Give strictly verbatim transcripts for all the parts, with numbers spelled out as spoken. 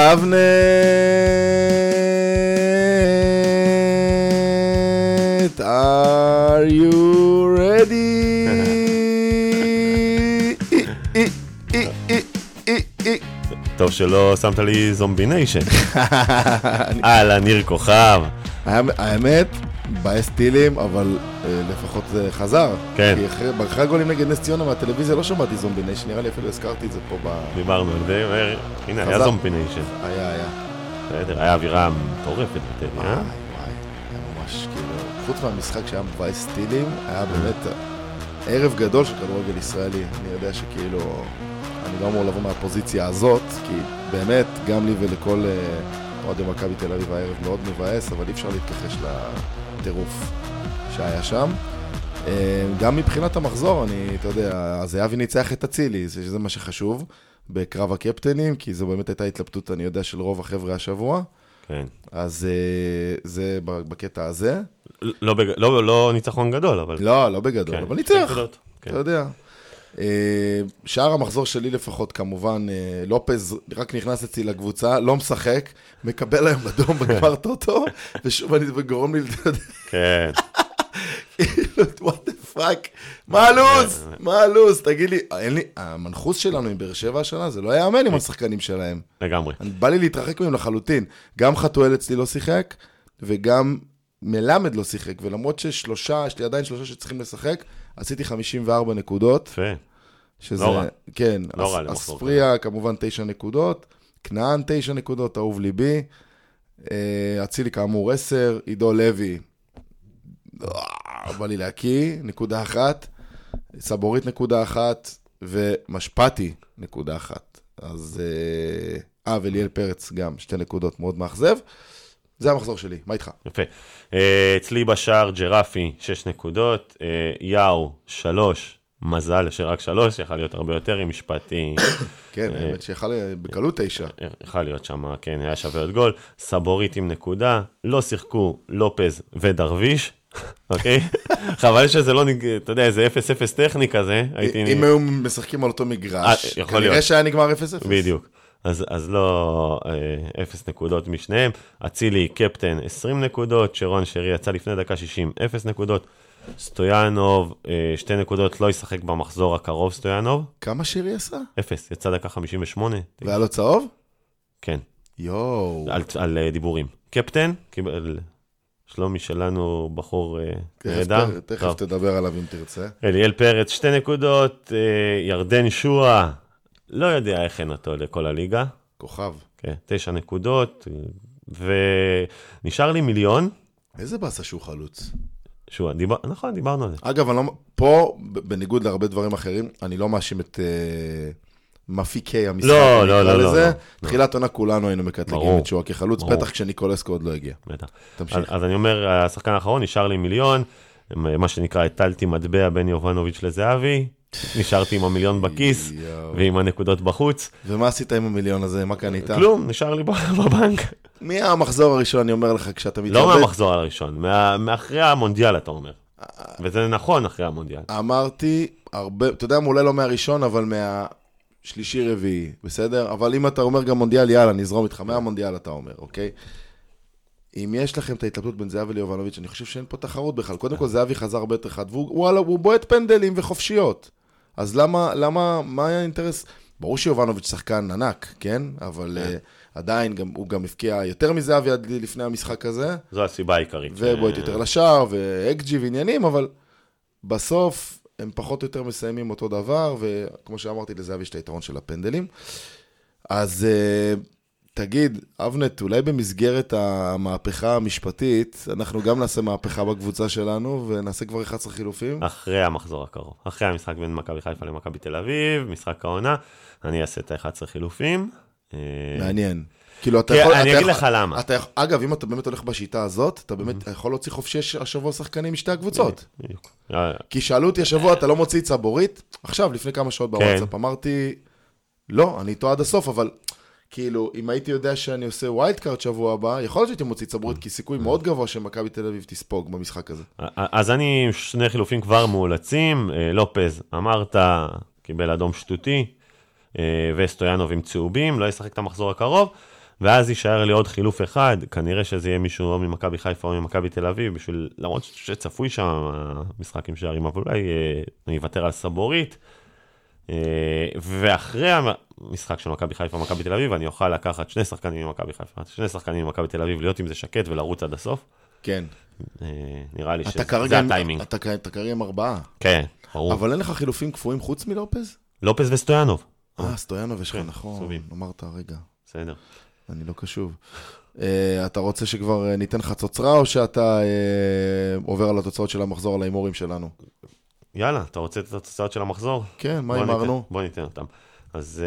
אבנט, are you ready? טוב שלא שמת לי זומבי ניישן. הלאה, ניר כוכב. האמת, בעיה סטילים, אבל לפחות זה חזר. כן. כי אחרי גולים נגד נס ציונה מהטלוויזיה לא שמעתי זומבי ניישן, נראה לי אפילו הזכרתי את זה פה ב... דיברנו על זה, הנה, היה זומבי ניישן. היה, היה. בסדר, היה אווירה מטורפת בטדי, אה? וואי, וואי, היה ממש כאילו... חוץ מהמשחק שהיה מבעיה סטילים, היה באמת ערב גדול של כדורגל ישראלי. אני יודע שכאילו... אני לא אמור לבוא מהפוזיציה הזאת, כי באמת, גם לי ולכל אוהדי מכבי תל אביב הערב מאוד מבאס, אבל אי אפשר להתכחש לטירוף שהיה שם. גם מבחינת המחזור, אני, אתה יודע, זהבי ניצח את אצילי, שזה מה שחשוב, בקרב הקפטנים, כי זו באמת הייתה התלבטות, אני יודע, של רוב החבר'ה השבוע. כן. אז זה בקטע הזה. לא, לא, לא ניצחון גדול, אבל... לא, לא בגדול, אבל ניצח, אתה יודע. שער המחזור שלי לפחות, כמובן, לופז רק נכנס אצלי לקבוצה, לא משחק, מקבל היום אדום בגמר טוטו, ושוב אני גורם לי... כן. what the fuck? מה הלוז? מה הלוז? תגיד לי, אין לי, המנחוס שלנו עם באר שבע השנה, זה לא היה אמן עם השחקנים שלהם. לגמרי. בא לי להתרחק מהם לחלוטין. גם חתואל אצלי לא שיחק, וגם מלמד לא שיחק, ולמרות ששלושה, יש לי עדיין שלושה שצריכים לשחק, עשיתי חמישים וארבע נקודות. יפה. שזה, לא רע. כן, לא רע אספריה כמובן תשע נקודות, כנען תשע נקודות, אהוב ליבי, אצילי כאמור עשר, עידו לוי, בא לי להקיא, נקודה אחת, סבורית נקודה אחת, ומשפטי נקודה אחת. אז, אה, וליאל פרץ גם, שתי נקודות מאוד מאכזב. זה המחזור שלי, מה איתך? יפה. אצלי בשער ג'רפי, שש נקודות, יאו, שלוש, מזל שרק שלוש, יכל להיות הרבה יותר עם משפטי. כן, האמת שיכל בקלות תשע. יכל להיות שם, כן, היה שווה עוד גול. סבורית עם נקודה, לא שיחקו לופז ודרוויש, אוקיי? חבל שזה לא, אתה יודע, איזה אפס אפס טכני כזה. אם היו משחקים על אותו מגרש, כנראה שהיה נגמר אפס אפס. בדיוק. אז, אז לא אפס נקודות משניהם. אצילי, קפטן, עשרים נקודות. שרון שרי יצא לפני דקה שישים, אפס נקודות. סטויאנוב, שתי נקודות, לא ישחק במחזור הקרוב, סטויאנוב. כמה שרי עשה? אפס, יצא דקה חמישים ושמונה. והיה לו צהוב? כן. יואו. על, על דיבורים. קפטן, קיבל... שלומי שלנו בחור נהדר. תכף תדבר עליו אם תרצה. אליאל פרץ, שתי נקודות. ירדן שואה, לא יודע איך אין אותו לכל הליגה. כוכב. כן, תשע נקודות. ונשאר לי מיליון. איזה באסה שהוא חלוץ? שואה, דיבר, נכון, דיברנו על זה. אגב, אני לא, פה, בניגוד להרבה דברים אחרים, אני לא מאשים את uh, מפיקי המשחק. לא, לא, לא, לא. תחילת עונה כולנו היינו מקטלגים את שואה כחלוץ, בטח כשניקולסקו עוד לא הגיע. בטח. תמשיך. אז אני אומר, השחקן האחרון, נשאר לי מיליון, מה שנקרא, הטלתי מטבע בין יובנוביץ' לזהבי, נשארתי עם המיליון בכיס, ועם הנקודות בחוץ. ומה עשית עם המיליון הזה? מה קנית? כלום, נשאר לי בבנק. מי המחזור הראשון, אני אומר לך, כשאתה מתלבט? לא מהמחזור הראשון, מאחרי המונדיאל, אתה אומר. וזה נכון אחרי המונדיאל. אמרתי, הרבה, אתה יודע, אולי לא מהראשון, אבל מהשלישי רביעי, בסדר? אבל אם אתה אומר גם מונדיאל, יאללה, נזרום איתך, מהמונדיאל אתה אומר, אוקיי? אם יש לכם את ההתלבטות בין זהבי ליובנוביץ', אני חושב שאין פה תחרות בכלל. קודם כל, זהבי חזר הרבה יותר חד, והוא בועט פנדלים וחופשיות. אז למה, למה, מה היה האינטרס? ברור שיובנוביץ' שחקן ענק, כן? אבל עדיין הוא גם הפקיע יותר מזהבי עד לפני המשחק הזה. זו הסיבה העיקרית. ובועט יותר לשער, ואקג'י ועניינים, אבל בסוף הם פחות או יותר מסיימים אותו דבר, וכמו שאמרתי, לזהבי יש את היתרון של הפנדלים. אז תגיד, אבנט, אולי במסגרת המהפכה המשפטית, אנחנו גם נעשה מהפכה בקבוצה שלנו, ונעשה כבר אחד עשר חילופים? אחרי המחזור הקרוב. אחרי המשחק בין מכבי חיפה למכבי תל אביב, משחק העונה, אני אעשה את ה-אחד עשר חילופים. מעניין. כאילו, אתה יכול... אני אגיד לך למה. אגב, אם אתה באמת הולך בשיטה הזאת, אתה באמת יכול להוציא חופשי השבוע שחקנים משתי הקבוצות. כי שאלו אותי השבוע, אתה לא מוציא צבורית? עכשיו, לפני כמה שעות בוואטסאפ, אמרתי, לא, אני איתו עד הסוף, אבל כאילו, אם הייתי יודע שאני עושה ווילד קארד שבוע הבא, יכול להיות שהייתי מוציא צבורית, כי סיכוי מאוד גבוה שמכבי תל אביב תספוג במשחק הזה. אז אני שני חילופים כבר מאולצים, לופז, אמרת, קיבל אדום שטותי, וסטויאנוב עם צהובים, לא ישחק את המחזור הקרוב, ואז יישאר לי עוד חילוף אחד, כנראה שזה יהיה מישהו או ממכבי חיפה או ממכבי תל אביב, בשביל, למרות שצפוי שם משחק עם שערים, אבל אולי אני אוותר על סבורית, ואחרי המשחק של מכבי חיפה ומכבי תל אביב, אני אוכל לקחת שני שחקנים ממכבי חיפה, שני שחקנים ממכבי תל אביב, להיות עם זה שקט ולרוץ עד הסוף. כן. נראה לי שזה הטיימינג. אתה כרגע עם ארבעה. כן, ברור. אבל אין לך חילופים קפואים חוץ מלופז? לופז וסטויאנוב. אה, סטויאנוב יש לך, נכון. אמרת רגע. בסדר. אני לא קשוב. אתה רוצה שכבר ניתן חצוצרה, או שאתה עובר על התוצאות של המחזור, על האימורים שלנו? יאללה, אתה רוצה את התוצאות של המחזור? כן, מה אמרנו? בוא ניתן אותם. אז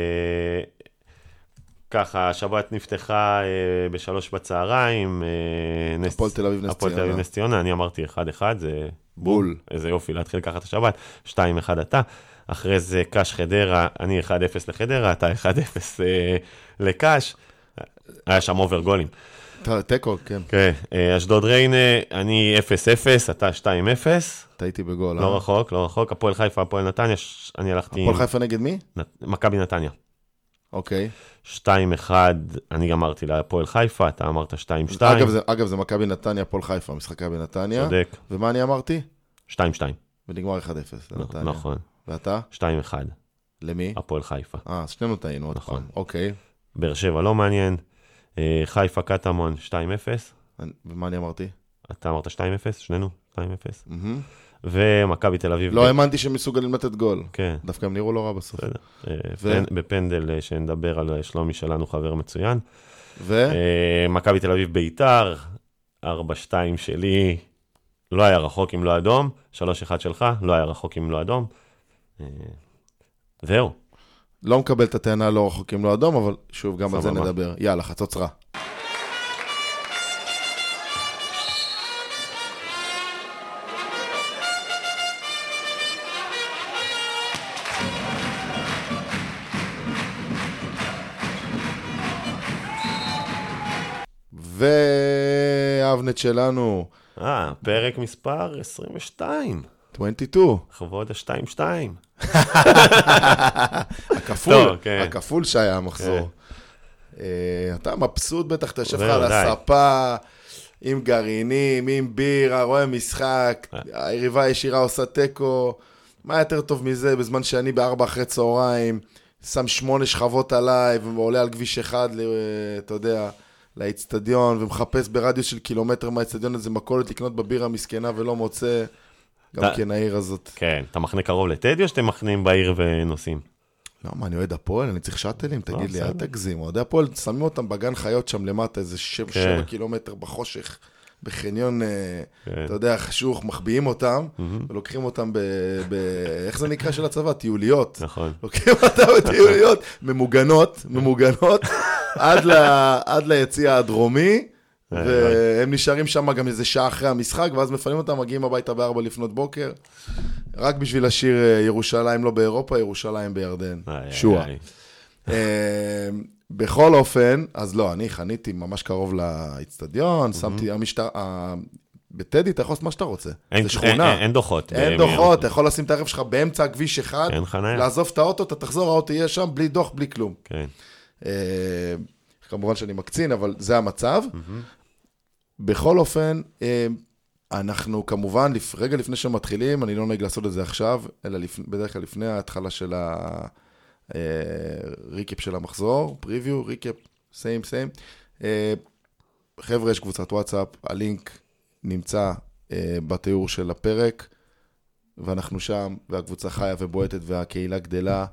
ככה, השבת נפתחה בשלוש בצהריים. הפועל תל אביב נס ציונה. הפועל תל אביב נס ציונה, אני אמרתי אחד אחד, זה בול. איזה יופי, להתחיל ככה את השבת. שתיים אחד אתה. אחרי זה קש חדרה, אני אחד אפס לחדרה, אתה אחד אפס לקש. היה שם אובר גולים. טקו, כן. כן, אשדוד ריינה, אני אפס אפס, אתה שתיים אפס. אתה הייתי בגול, לא רחוק, לא רחוק. הפועל חיפה, הפועל נתניה, אני הלכתי... הפועל חיפה נגד מי? מכבי נתניה. אוקיי. שתיים אחד, אני אמרתי להפועל חיפה, אתה אמרת שתיים שתיים. אגב, זה, אגב, זה מכבי נתניה, הפועל חיפה, משחקה בנתניה. צודק. ומה אני אמרתי? שתיים שתיים. ונגמר אחד אפס לנתניה. נכון. ואתה? שתיים אחד. למי? הפועל חיפה. אה, שנינו טעינו עוד פעם. אוקיי. באר שבע לא מעניין. חיפה קטמון שתיים אפס. ומה אני אמרתי? אתה אמרת שתיים אפס, שנינו שתיים אפס. ומכבי תל אביב. לא האמנתי שהם מסוגלים לתת גול. כן. דווקא הם נראו לא רע בסוף. בפנדל שנדבר על שלומי שלנו, חבר מצוין. ו? מכבי תל אביב ביתר, ארבע שתיים שלי, לא היה רחוק אם לא אדום, שלוש אחד שלך, לא היה רחוק אם לא אדום. זהו. לא מקבל את הטענה לא רחוקים לא אדום, אבל שוב, גם על זה נדבר. יאללה, חצוצרה. והאבנט שלנו. אה, פרק מספר עשרים ושתיים. עשרים ושתיים. לכבוד ה-שתיים שתיים. הכפול, הכפול שהיה המחזור. אתה מבסוט בטח, אתה יושב לך על הספה, עם גרעינים, עם בירה, רואה משחק, היריבה הישירה עושה טקו, מה יותר טוב מזה בזמן שאני בארבע אחרי צהריים, שם שמונה שכבות עליי, ועולה על כביש אחד, אתה יודע, לאצטדיון, ומחפש ברדיוס של קילומטר מהאצטדיון הזה, מכולת לקנות בבירה מסכנה ולא מוצא, גם כן העיר הזאת. כן, אתה מחנה קרוב לטדי או שאתם מחנים בעיר ונוסעים? לא, מה, אני אוהד הפועל, אני צריך שטלים, תגיד לי, אל תגזים. אוהדי הפועל, שמים אותם בגן חיות שם למטה, איזה שבע קילומטר בחושך, בחניון, אתה יודע, חשוך, מחביאים אותם, ולוקחים אותם ב... איך זה נקרא של הצבא? טיוליות. נכון. לוקחים אותם בטיוליות, ממוגנות, ממוגנות, עד ליציע הדרומי, והם נשארים שם גם איזה שעה אחרי המשחק, ואז מפנים אותם, מגיעים הביתה בארבע לפנות בוקר, רק בשביל לשיר ירושלים לא באירופה, ירושלים בירדן. שואה. בכל אופן, אז לא, אני חניתי ממש קרוב לאצטדיון, שמתי המשטר... בטדי אתה יכול לעשות מה שאתה רוצה. זה שכונה. אין דוחות. אין דוחות, אתה יכול לשים את הרכב שלך באמצע הכביש אחד, לעזוב את האוטו, אתה תחזור, האוטו יהיה שם, בלי דוח, בלי כלום. כן. כמובן שאני מקצין, אבל זה המצב. בכל אופן, אנחנו כמובן, רגע לפני שמתחילים, אני לא נהג לעשות את זה עכשיו, אלא בדרך כלל לפני ההתחלה של הריקאפ של המחזור, פריוויו, ריקאפ, סיים, סיים. חבר'ה, יש קבוצת וואטסאפ, הלינק נמצא בתיאור של הפרק, ואנחנו שם, והקבוצה חיה ובועטת, והקהילה גדלה,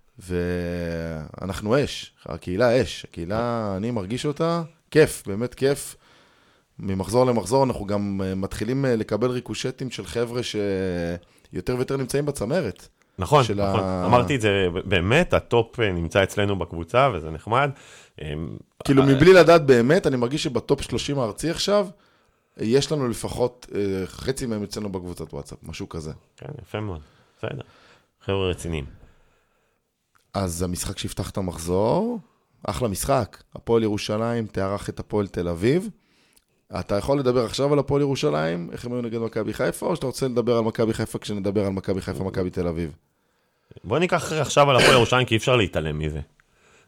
ואנחנו אש, הקהילה אש, הקהילה, אני מרגיש אותה, כיף, באמת כיף. ממחזור למחזור אנחנו גם מתחילים לקבל ריקושטים של חבר'ה שיותר ויותר נמצאים בצמרת. נכון, נכון. אמרתי את זה, באמת, הטופ נמצא אצלנו בקבוצה, וזה נחמד. כאילו, מבלי לדעת באמת, אני מרגיש שבטופ שלושים הארצי עכשיו, יש לנו לפחות חצי מהם אצלנו בקבוצת וואטסאפ, משהו כזה. כן, יפה מאוד. בסדר. חבר'ה רציניים. אז המשחק שיפתח את המחזור, אחלה משחק. הפועל ירושלים תארח את הפועל תל אביב. אתה יכול לדבר עכשיו על הפועל ירושלים, איך הם היו נגד מכבי חיפה, או שאתה רוצה לדבר על מכבי חיפה כשנדבר על מכבי חיפה, מכבי תל אביב? בוא ניקח עכשיו על הפועל ירושלים, כי אי אפשר להתעלם מזה.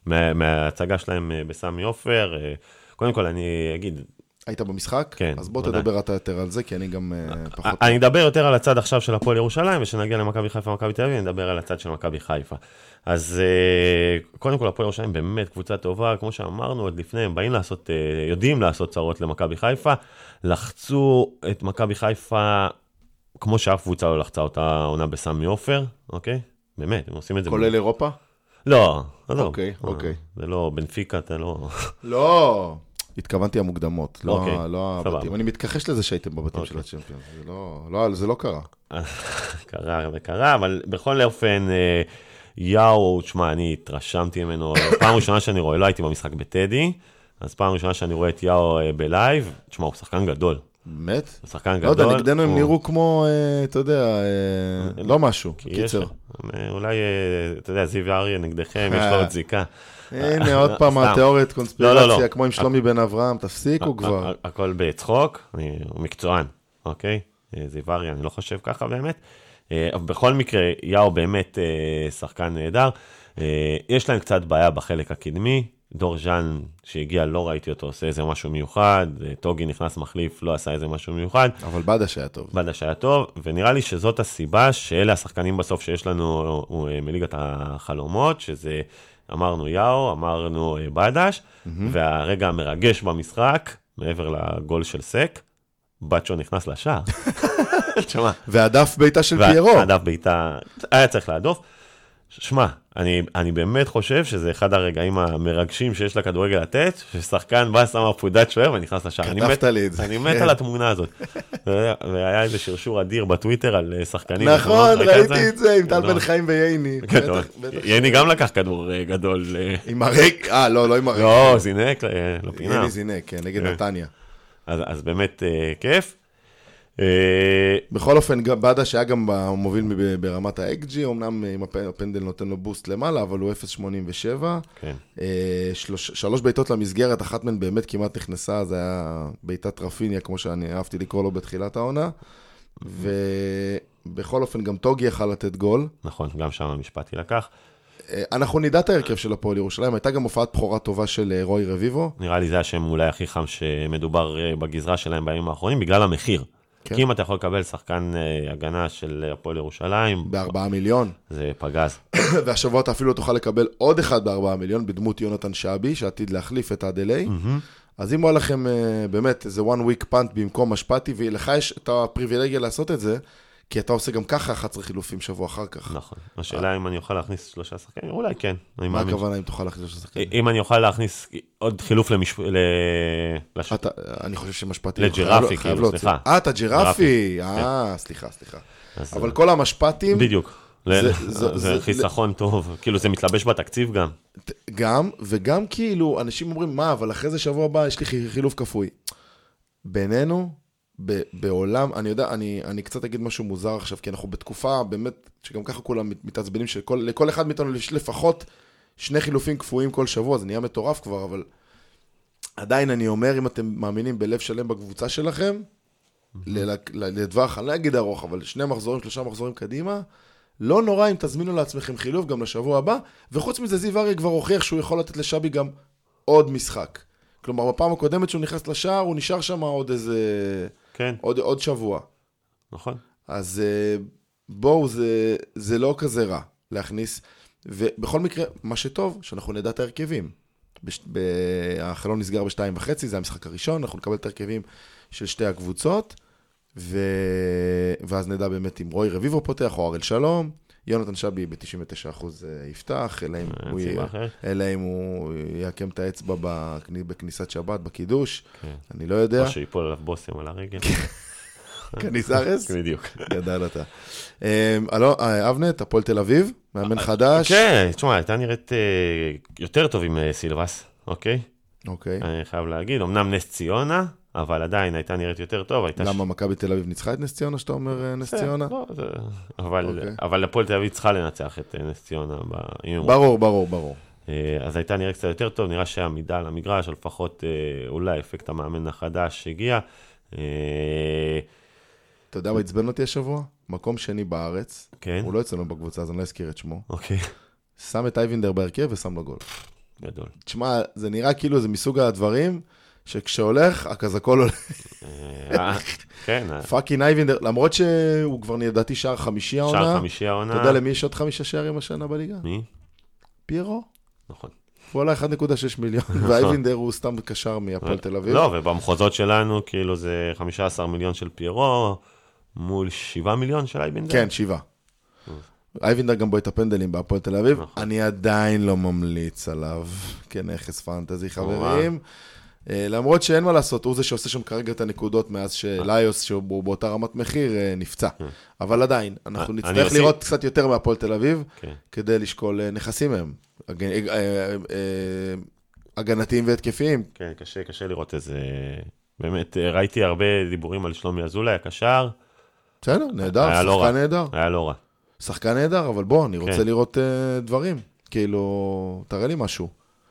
מה, מההצגה שלהם בסמי עופר. קודם כל אני אגיד... היית במשחק? כן. אז בוא תדבר אתה יותר על זה, כי אני גם פחות... אני אדבר יותר על הצד עכשיו של הפועל ירושלים, ושנגיע למכבי חיפה ומכבי תל אביב, אני אדבר על הצד של מכבי חיפה. אז קודם כל, הפועל ירושלים באמת קבוצה טובה, כמו שאמרנו עוד לפני, הם באים לעשות, יודעים לעשות צרות למכבי חיפה, לחצו את מכבי חיפה, כמו שאף קבוצה לא לחצה אותה עונה בסמי עופר, אוקיי? באמת, הם עושים את זה. כולל אירופה? לא, אוקיי, אוקיי. זה לא בנפיקה, אתה לא... לא, התכוונתי המוקדמות, אוקיי, לא הבתים. אני מתכחש לזה שהייתם בבתים של הצ'מפיונס, זה לא קרה. קרה וקרה, אבל בכל אופן, יאו, תשמע, אני התרשמתי ממנו, פעם ראשונה שאני רואה, לא הייתי במשחק בטדי, אז פעם ראשונה שאני רואה את יאו בלייב, תשמע, הוא שחקן גדול. באמת? הוא שחקן גדול. לא יודע, נגדנו הוא... הם נראו כמו, אתה יודע, לא משהו, קיצר. אולי, אתה יודע, זיו אריה נגדכם, יש לו עוד זיקה. הנה, עוד פעם, התיאורית קונספירציה, כמו עם שלומי בן אברהם, תפסיקו כבר. הכל בצחוק, הוא מקצוען, אוקיי? זיו אריה, אני לא חושב ככה באמת. בכל מקרה, יאו באמת שחקן נהדר. יש להם קצת בעיה בחלק הקדמי. דור ז'אן שהגיע, לא ראיתי אותו, עושה איזה משהו מיוחד. טוגי נכנס מחליף, לא עשה איזה משהו מיוחד. אבל בדש היה טוב. בדש היה טוב, ונראה לי שזאת הסיבה שאלה השחקנים בסוף שיש לנו מליגת החלומות, שזה אמרנו יאו, אמרנו בדש, והרגע המרגש במשחק, מעבר לגול של סק, בצ'ו נכנס לשער. והדף ביתה של פיירו. הדף ביתה, היה צריך להדוף. שמע, אני, אני באמת חושב שזה אחד הרגעים המרגשים שיש לכדורגל לתת, ששחקן בא שם פקודת שוער ונכנס לשער. כתבת לי את זה. אני מת על התמונה הזאת. והיה איזה שרשור אדיר בטוויטר על שחקנים. נכון, ראיתי את זה עם טל בן חיים וייני. ייני גם לקח כדור גדול. עם הרק, אה, לא, לא עם הרק. לא, זינק לפינה. ייני זינק, כן, נגד נתניה. אז באמת כיף. בכל אופן, בדש שהיה גם מוביל ברמת ה-אקס ג'י, אמנם עם הפנדל נותן לו בוסט למעלה, אבל הוא אפס נקודה שמונים ושבע. שלוש ביתות למסגרת, אחת מהן באמת כמעט נכנסה, זה היה ביתת רפיניה, כמו שאני אהבתי לקרוא לו בתחילת העונה. ובכל אופן, גם טוגי יכל לתת גול. נכון, גם שם המשפטי לקח. אנחנו נדע את ההרכב של הפועל ירושלים, הייתה גם הופעת בחורה טובה של רוי רביבו. נראה לי זה השם אולי הכי חם שמדובר בגזרה שלהם בימים האחרונים, בגלל המחיר. כי אם אתה יכול לקבל שחקן הגנה של הפועל ירושלים... בארבעה מיליון. זה פגז. והשבוע אתה אפילו תוכל לקבל עוד אחד בארבעה מיליון, בדמות יונתן שבי, שעתיד להחליף את ה-delay. אז אם הוא היה לכם באמת איזה one week punt במקום משפטי, ולך יש את הפריבילגיה לעשות את זה, כי אתה עושה גם ככה אחת עשרה חילופים שבוע אחר כך. נכון. השאלה אם אני אוכל להכניס שלושה שחקנים, אולי כן. מה הכוונה אם תוכל להכניס שלושה שחקנים? אם אני אוכל להכניס עוד חילוף למשפט... אני חושב שמשפטי... לג'ירפי, כאילו, סליחה. אה, אתה ג'ירפי. אה, סליחה, סליחה. אבל כל המשפטים... בדיוק. זה חיסכון טוב. כאילו, זה מתלבש בתקציב גם. גם, וגם כאילו, אנשים אומרים, מה, אבל אחרי זה שבוע הבא יש לי חילוף כפוי. בינינו... בעולם, אני יודע, אני, אני קצת אגיד משהו מוזר עכשיו, כי אנחנו בתקופה באמת, שגם ככה כולם מתעצבנים, שלכל אחד מאיתנו יש לפחות שני חילופים קפואים כל שבוע, זה נהיה מטורף כבר, אבל עדיין אני אומר, אם אתם מאמינים בלב שלם בקבוצה שלכם, לדווח, אני לא אגיד ארוך, אבל שני מחזורים, שלושה מחזורים קדימה, לא נורא אם תזמינו לעצמכם חילוף גם לשבוע הבא, וחוץ מזה זיו אריה כבר הוכיח שהוא יכול לתת לשבי גם עוד משחק. כלומר, בפעם הקודמת שהוא נכנס לשער, הוא נשאר שם עוד איזה... כן. עוד, עוד שבוע. נכון. אז בואו, זה, זה לא כזה רע להכניס. ובכל מקרה, מה שטוב, שאנחנו נדע את ההרכבים. בש... החלון נסגר בשתיים וחצי, זה המשחק הראשון, אנחנו נקבל את ההרכבים של שתי הקבוצות, ו... ואז נדע באמת אם רוי רביבו פותח או ארל שלום, יונתן שבי ב-תשעים ותשעה אחוז יפתח, אלא אם, הוא, י... אלא אם הוא יעקם את האצבע בכניסת שבת, בקידוש, כן. אני לא יודע. או שיפול עליו בוסם על הרגל. כניסרס? בדיוק. גדל אתה. אלו, אבנט, הפועל תל אביב, מאמן חדש. כן, תשמע, הייתה נראית יותר טוב עם סילבס, אוקיי? אוקיי. אני חייב להגיד, אמנם נס ציונה, אבל עדיין הייתה נראית יותר טוב. למה מכבי תל אביב ניצחה את נס ציונה, שאתה אומר נס ציונה? אבל הפועל תל אביב צריכה לנצח את נס ציונה. ברור, ברור, ברור. אז הייתה נראית קצת יותר טוב, נראה שהעמידה על המגרש, או לפחות אולי אפקט המאמן החדש שהגיע. אתה יודע מה עצבן אותי השבוע? מקום שני בארץ. כן. הוא לא אצלנו בקבוצה, אז אני לא אזכיר את שמו. אוקיי. שם את אייבינדר בהרכב ושם לו גול. גדול. תשמע, זה נראה כאילו זה מסוג הדברים, שכשהולך, אז הכל הולך. כן. פאקינג אייבינדר, למרות שהוא כבר נדעתי שער חמישי העונה. שער חמישי העונה. אתה יודע למי יש עוד חמישה שערים השנה בליגה? מי? פיירו. נכון. הוא עלה אחד נקודה שש מיליון, ואייבינדר הוא סתם קשר מהפועל תל אביב. לא, ובמחוזות שלנו, כאילו זה חמישה עשר מיליון של פיירו, מול שבעה מיליון של אייבינדר. כן, שבעה. אייבינדר גם בו את הפנדלים בהפועל תל אביב. אני עדיין לא ממליץ עליו כנכס פנטזי, חברים. למרות שאין מה לעשות, הוא זה שעושה שם כרגע את הנקודות מאז שליוס, שהוא באותה רמת מחיר, נפצע. אבל עדיין, אנחנו נצטרך לראות קצת יותר מהפועל תל אביב, כדי לשקול נכסים מהם. הגנתיים והתקפיים. כן, קשה, קשה לראות איזה... באמת, ראיתי הרבה דיבורים על שלומי אזולאי, הקשר. בסדר, נהדר, שחקן נהדר. היה לא רע. שחקן נהדר, אבל בוא, אני רוצה לראות דברים. כאילו, תראה לי משהו.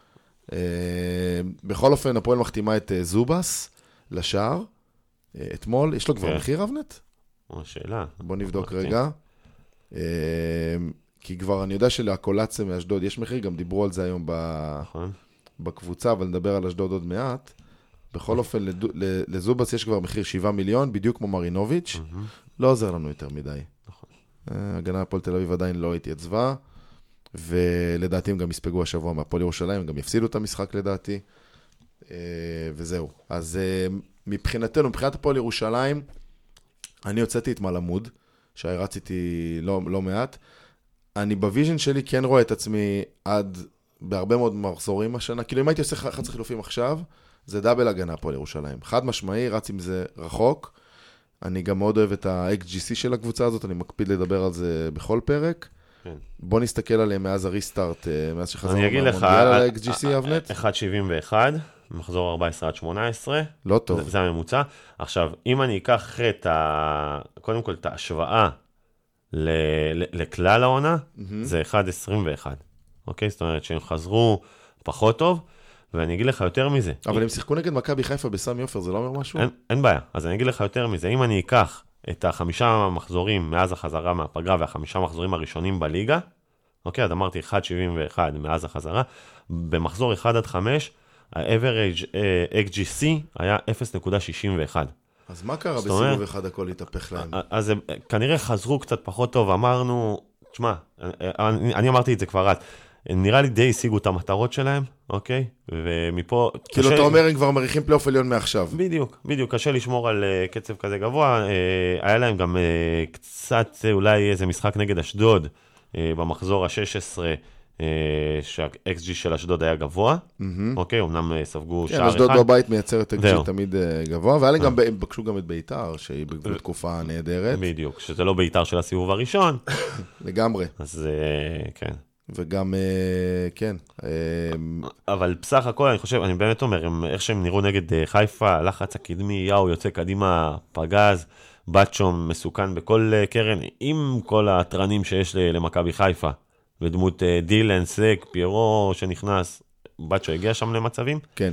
בכל אופן, הפועל מחתימה את זובס לשער. אתמול, יש לו כבר מחיר אבנט? שאלה. בוא נבדוק רגע. כי כבר אני יודע שלהקולציה מאשדוד יש מחיר, גם דיברו על זה היום בקבוצה, אבל נדבר על אשדוד עוד מעט. בכל אופן, לזובס יש כבר מחיר שבעה מיליון, בדיוק כמו מרינוביץ'. לא עוזר לנו יותר מדי. הגנה הפועל תל אביב עדיין לא התייצבה, ולדעתי הם גם יספגו השבוע מהפועל ירושלים, הם גם יפסידו את המשחק לדעתי, וזהו. אז מבחינתנו, מבחינת הפועל ירושלים, אני הוצאתי את מלמוד, שהרציתי לא, לא מעט. אני בוויז'ן שלי כן רואה את עצמי עד בהרבה מאוד מחזורים השנה, כאילו אם הייתי עושה חצי חילופים עכשיו, זה דאבל הגנה הפועל ירושלים. חד משמעי, רץ עם זה רחוק. אני גם מאוד אוהב את ה-אקס ג'י סי של הקבוצה הזאת, אני מקפיד לדבר על זה בכל פרק. כן. בוא נסתכל עליהם מאז הריסטארט, מאז שחזרנו מהמונדיאל על ה-אקס ג'י סי, אבנט. אחת שבעים ואחת, מחזור ארבע עשרה עד שמונה עשרה. לא טוב. זה, זה הממוצע. עכשיו, אם אני אקח את ה... קודם כל, את ההשוואה ל... ל... לכלל העונה, mm-hmm. זה אחת עשרים ואחת. אוקיי? זאת אומרת שהם חזרו פחות טוב, ואני אגיד לך יותר מזה. אבל הם שיחקו נגד מכבי חיפה בסמי עופר, זה לא אומר משהו? אין, אין בעיה. אז אני אגיד לך יותר מזה. אם אני אקח את החמישה מחזורים מאז החזרה מהפגרה, והחמישה מחזורים הראשונים בליגה, אוקיי, אז אמרתי אחת שבעים ואחת מאז החזרה, במחזור אחד עד חמש, ה-average אקס ג'י סי היה אפס נקודה שישים ואחת. אז מה קרה בסיבוב אחד הכל התהפך להם? אז הם כנראה חזרו קצת פחות טוב, אמרנו, תשמע, אני, אני אמרתי את זה כבר אז, נראה לי די השיגו את המטרות שלהם, אוקיי? ומפה... כאילו אתה אומר, הם כבר מריחים פלייאוף עליון מעכשיו. בדיוק, בדיוק, קשה לשמור על קצב כזה גבוה, היה להם גם קצת, אולי איזה משחק נגד אשדוד, במחזור ה-שש עשרה, שה-אקס ג'י של אשדוד היה גבוה, אוקיי? אמנם ספגו שער אחד. אשדוד בבית מייצרת אקס ג'י תמיד גבוה, והיה להם גם, הם בקשו גם את ביתר, שהיא בתקופה נהדרת. בדיוק, שזה לא ביתר של הסיבוב הראשון. לגמרי. אז כן. וגם, כן. אבל בסך הכל, אני חושב, אני באמת אומר, איך שהם נראו נגד חיפה, לחץ הקדמי, יאו, יוצא קדימה, פגז, בטשום, מסוכן בכל קרן, עם כל הטרנים שיש למכבי חיפה, ודמות דילן, סק, פיירו שנכנס, בטשו הגיע שם למצבים. כן.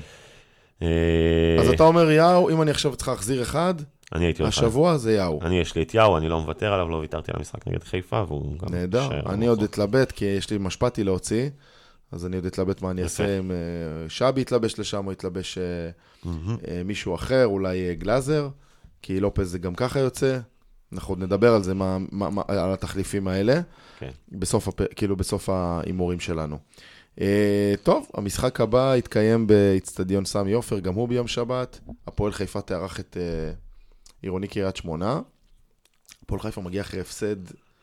אז אתה אומר, יאו, אם אני עכשיו צריך להחזיר אחד, אני הייתי השבוע זה יאו. אני יש לי את יאו, אני לא מוותר עליו, לא ויתרתי על המשחק נגד חיפה, והוא גם... נהדר, אני עוד אתלבט, כי יש לי משפטי להוציא, אז אני עוד אתלבט מה אני אעשה, אם שבי יתלבש לשם, או יתלבש מישהו אחר, אולי גלאזר, כי לופס זה גם ככה יוצא, אנחנו עוד נדבר על זה, על התחליפים האלה, כאילו בסוף האימורים שלנו. טוב, המשחק הבא יתקיים באצטדיון סמי עופר, גם הוא ביום שבת, הפועל חיפה תארח את... עירוני קריית שמונה, הפועל חיפה מגיע אחרי הפסד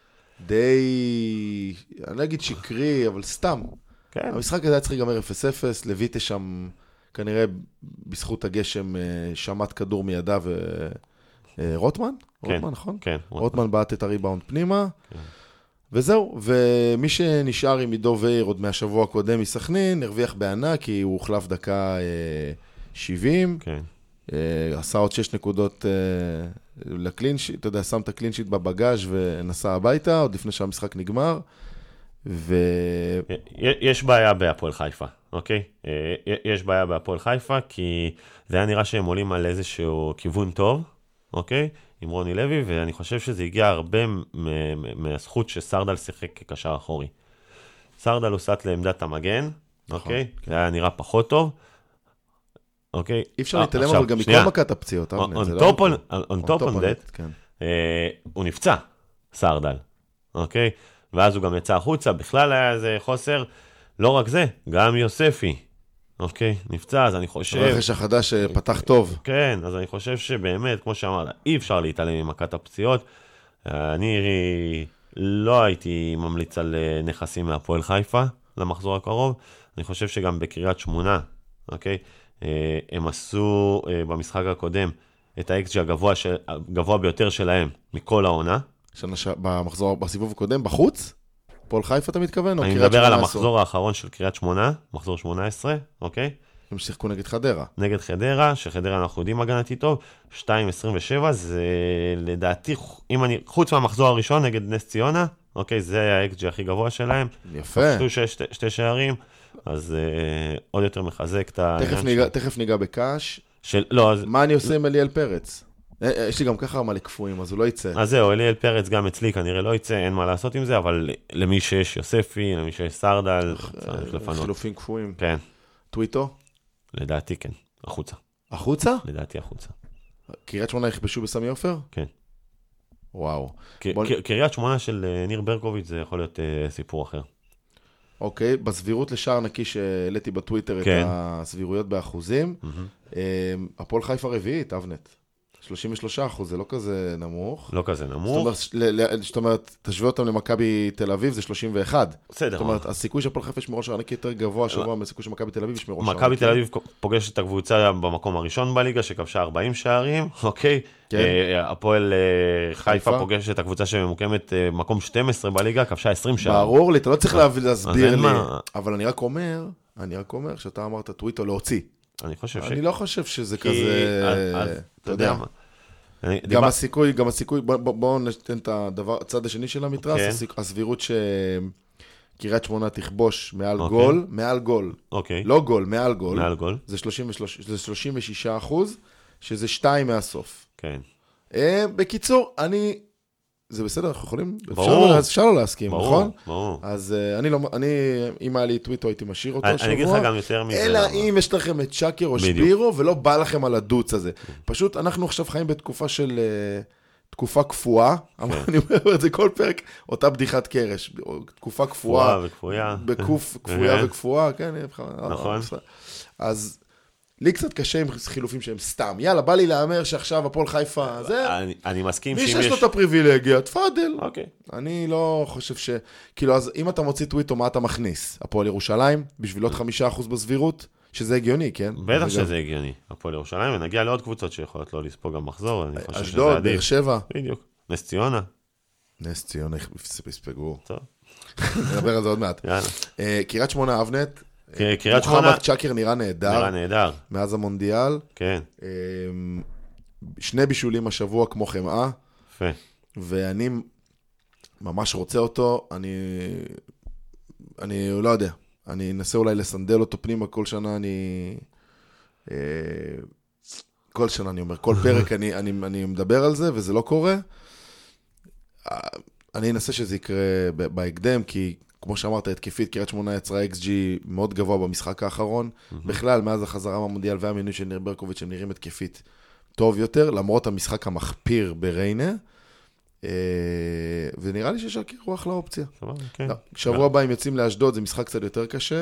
די, אני לא אגיד שקרי, אבל סתם. כן. המשחק הזה היה צריך להיגמר אפס אפס, לויטה שם, כנראה בזכות הגשם, שמט כדור מידה ורוטמן? כן. רוטמן, נכון? כן. רוטמן בעט את הריבאונד פנימה, כן. וזהו, ומי שנשאר עם עידו ואיר עוד מהשבוע הקודם מסכנין, הרוויח בענק, כי הוא הוחלף דקה שבעים. כן. עשה עוד שש נקודות לקלינשיט, אתה יודע, שם את הקלינשיט בבגאז' ונסע הביתה, עוד לפני שהמשחק נגמר. יש בעיה בהפועל חיפה, אוקיי? יש בעיה בהפועל חיפה, כי זה היה נראה שהם עולים על איזשהו כיוון טוב, אוקיי? עם רוני לוי, ואני חושב שזה הגיע הרבה מהזכות שסרדל שיחק כקשר אחורי. סרדל הוסט לעמדת המגן, אוקיי? זה היה נראה פחות טוב. אוקיי? אי אפשר להתעלם אבל גם מכל מכת הפציעות. On top on that, הוא נפצע, סרדל. אוקיי? ואז הוא גם יצא החוצה, בכלל היה איזה חוסר. לא רק זה, גם יוספי. אוקיי, נפצע, אז אני חושב... הרכש החדש פתח טוב. כן, אז אני חושב שבאמת, כמו שאמרת, אי אפשר להתעלם ממכת הפציעות. אני לא הייתי ממליץ על נכסים מהפועל חיפה למחזור הקרוב. אני חושב שגם בקריית שמונה, אוקיי, הם עשו במשחק הקודם את ה-אקס ג'י הגבוה, הגבוה ביותר שלהם מכל העונה. במחזור, בסיבוב הקודם, בחוץ? פועל חיפה אתה מתכוון? אני מדבר על המחזור האחרון של קריית שמונה, מחזור שמונה עשרה, אוקיי? הם שיחקו נגד חדרה. נגד חדרה, שחדרה אנחנו יודעים הגנתי טוב, שתיים עשרים ושבע, זה לדעתי, אם אני, חוץ מהמחזור הראשון נגד נס ציונה, אוקיי, זה ה-אקס ג'י הכי גבוה שלהם. יפה. עשו שתי, שתי שערים, אז אה, עוד יותר מחזק את ה... תכף ניגע, תכף ניגע בקש. של, לא, אז... מה אני עושה עם אליאל פרץ? יש לי גם ככה מלא קפואים, אז הוא לא יצא. אז זהו, אליאל פרץ גם אצלי כנראה לא יצא, אין מה לעשות עם זה, אבל למי שיש יוספי, למי שיש סרדל, צריך לפנות. חילופים קפואים. כן. טוויטו? לדעתי כן, החוצה. החוצה? לדעתי החוצה. קריית שמונה יכבשו בסמי עופר? כן. וואו. קריית שמונה של ניר ברקוביץ' זה יכול להיות סיפור אחר. אוקיי, בסבירות לשער נקי שהעליתי בטוויטר את הסבירויות באחוזים, הפועל חיפה רביעית, אבנט. שלושים ושלושה אחוז, זה לא כזה נמוך. לא כזה נמוך. זאת אומרת, תשווה אותם למכבי תל אביב, זה שלושים ואחת. בסדר. זאת אומרת, הסיכוי שהפועל חיפה ישמרו שער נקי יותר גבוה השבוע מהסיכוי שמכבי תל אביב ישמרו שער נקי. מכבי תל אביב פוגשת את הקבוצה במקום הראשון בליגה, שכבשה ארבעים שערים, אוקיי? הפועל חיפה פוגשת את הקבוצה שממוקמת מקום שתים עשרה בליגה, כבשה עשרים שערים. ברור לי, אתה לא צריך להסביר לי. אבל אני רק אומר, אני רק אומר, שאתה אמרת טוויטו להוציא. אני חושב ש... אני לא חושב שזה כזה... אתה יודע מה. גם הסיכוי, גם הסיכוי, בואו ניתן את הצד השני של המתרס, הסבירות שקריית שמונה תכבוש מעל גול, מעל גול, לא גול, מעל גול, זה שלושים ושישה אחוז, שזה שתיים מהסוף. כן. בקיצור, אני... זה בסדר, אנחנו יכולים... ברור. אפשר לא להסכים, נכון? ברור. אז אני לא... אני, אם היה לי טוויטו, הייתי משאיר אותו השבוע. אני אגיד לך גם יותר מזה. אלא אם יש לכם את שקר או שבירו, ולא בא לכם על הדוץ הזה. פשוט, אנחנו עכשיו חיים בתקופה של... תקופה קפואה. אני אומר את זה כל פרק, אותה בדיחת קרש. תקופה קפואה. קפואה וכפויה. בקוף, קפויה וכפויה, כן. נכון. אז... לי קצת קשה עם חילופים שהם סתם. יאללה, בא לי לאמר שעכשיו הפועל חיפה, זה... אני, אני מסכים שאם יש... מי שיש לו את הפריבילגיה, תפאדל. אוקיי. אני לא חושב ש... כאילו, אז אם אתה מוציא טוויטו, מה אתה מכניס? הפועל ירושלים, בשביל עוד חמישה אחוז בסבירות, שזה הגיוני, כן? בטח שזה הגיוני. הפועל ירושלים, ונגיע לעוד קבוצות שיכולות לא לספוג גם מחזור. אשדוד, באר שבע. בדיוק. נס ציונה. נס ציונה, יספגו. טוב. נדבר על זה עוד מעט. יאללה. קריית שמונה, אבנט. קריית שמונה... מוחמד צ'קר נראה נהדר. נראה נהדר. מאז המונדיאל. כן. שני בישולים השבוע כמו חמאה. יפה. ואני ממש רוצה אותו. אני... אני לא יודע. אני אנסה אולי לסנדל אותו פנימה כל שנה. אני... כל שנה אני אומר. כל פרק אני, אני, אני מדבר על זה וזה לא קורה. אני אנסה שזה יקרה בהקדם כי... כמו שאמרת, התקפית, קריית שמונה יצרה אקס ג'י מאוד גבוה במשחק האחרון. Mm-hmm. בכלל, מאז החזרה מהמונדיאל והמינוי של ניר ברקוביץ' הם נראים התקפית טוב יותר, למרות המשחק המחפיר בריינה. ונראה לי ששקר הוא אחלה אופציה. כן. שבוע הבא הם יוצאים לאשדוד, זה משחק קצת יותר קשה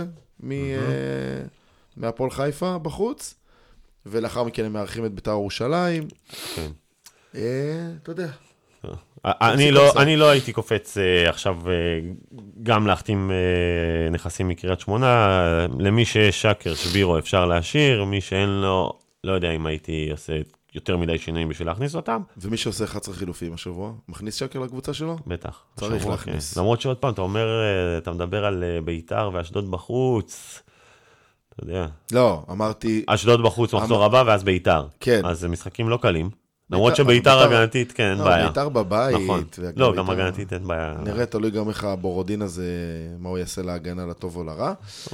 מהפועל חיפה בחוץ, ולאחר מכן הם מארחים את בית"ר ירושלים. כן. אתה יודע. אני לא, אני לא הייתי קופץ עכשיו גם להחתים נכסים מקריית שמונה, למי שיש שקר, שבירו אפשר להשאיר, מי שאין לו, לא יודע אם הייתי עושה יותר מדי שינויים בשביל להכניס אותם. ומי שעושה אחד עשר חילופים השבוע, מכניס שקר לקבוצה שלו? בטח. צריך להכניס. למרות שעוד פעם, אתה אומר, אתה מדבר על בית"ר ואשדוד בחוץ, אתה יודע. לא, אמרתי... אשדוד בחוץ, מחזור הבא, ואז בית"ר. כן. אז זה משחקים לא קלים. למרות שביתר הגנתית, כן, אין בעיה. ביתר בבית. נכון. לא, גם הגנתית אין בעיה. נראה, תלוי גם איך הבורודין הזה, מה הוא יעשה להגנה לטוב או לרע.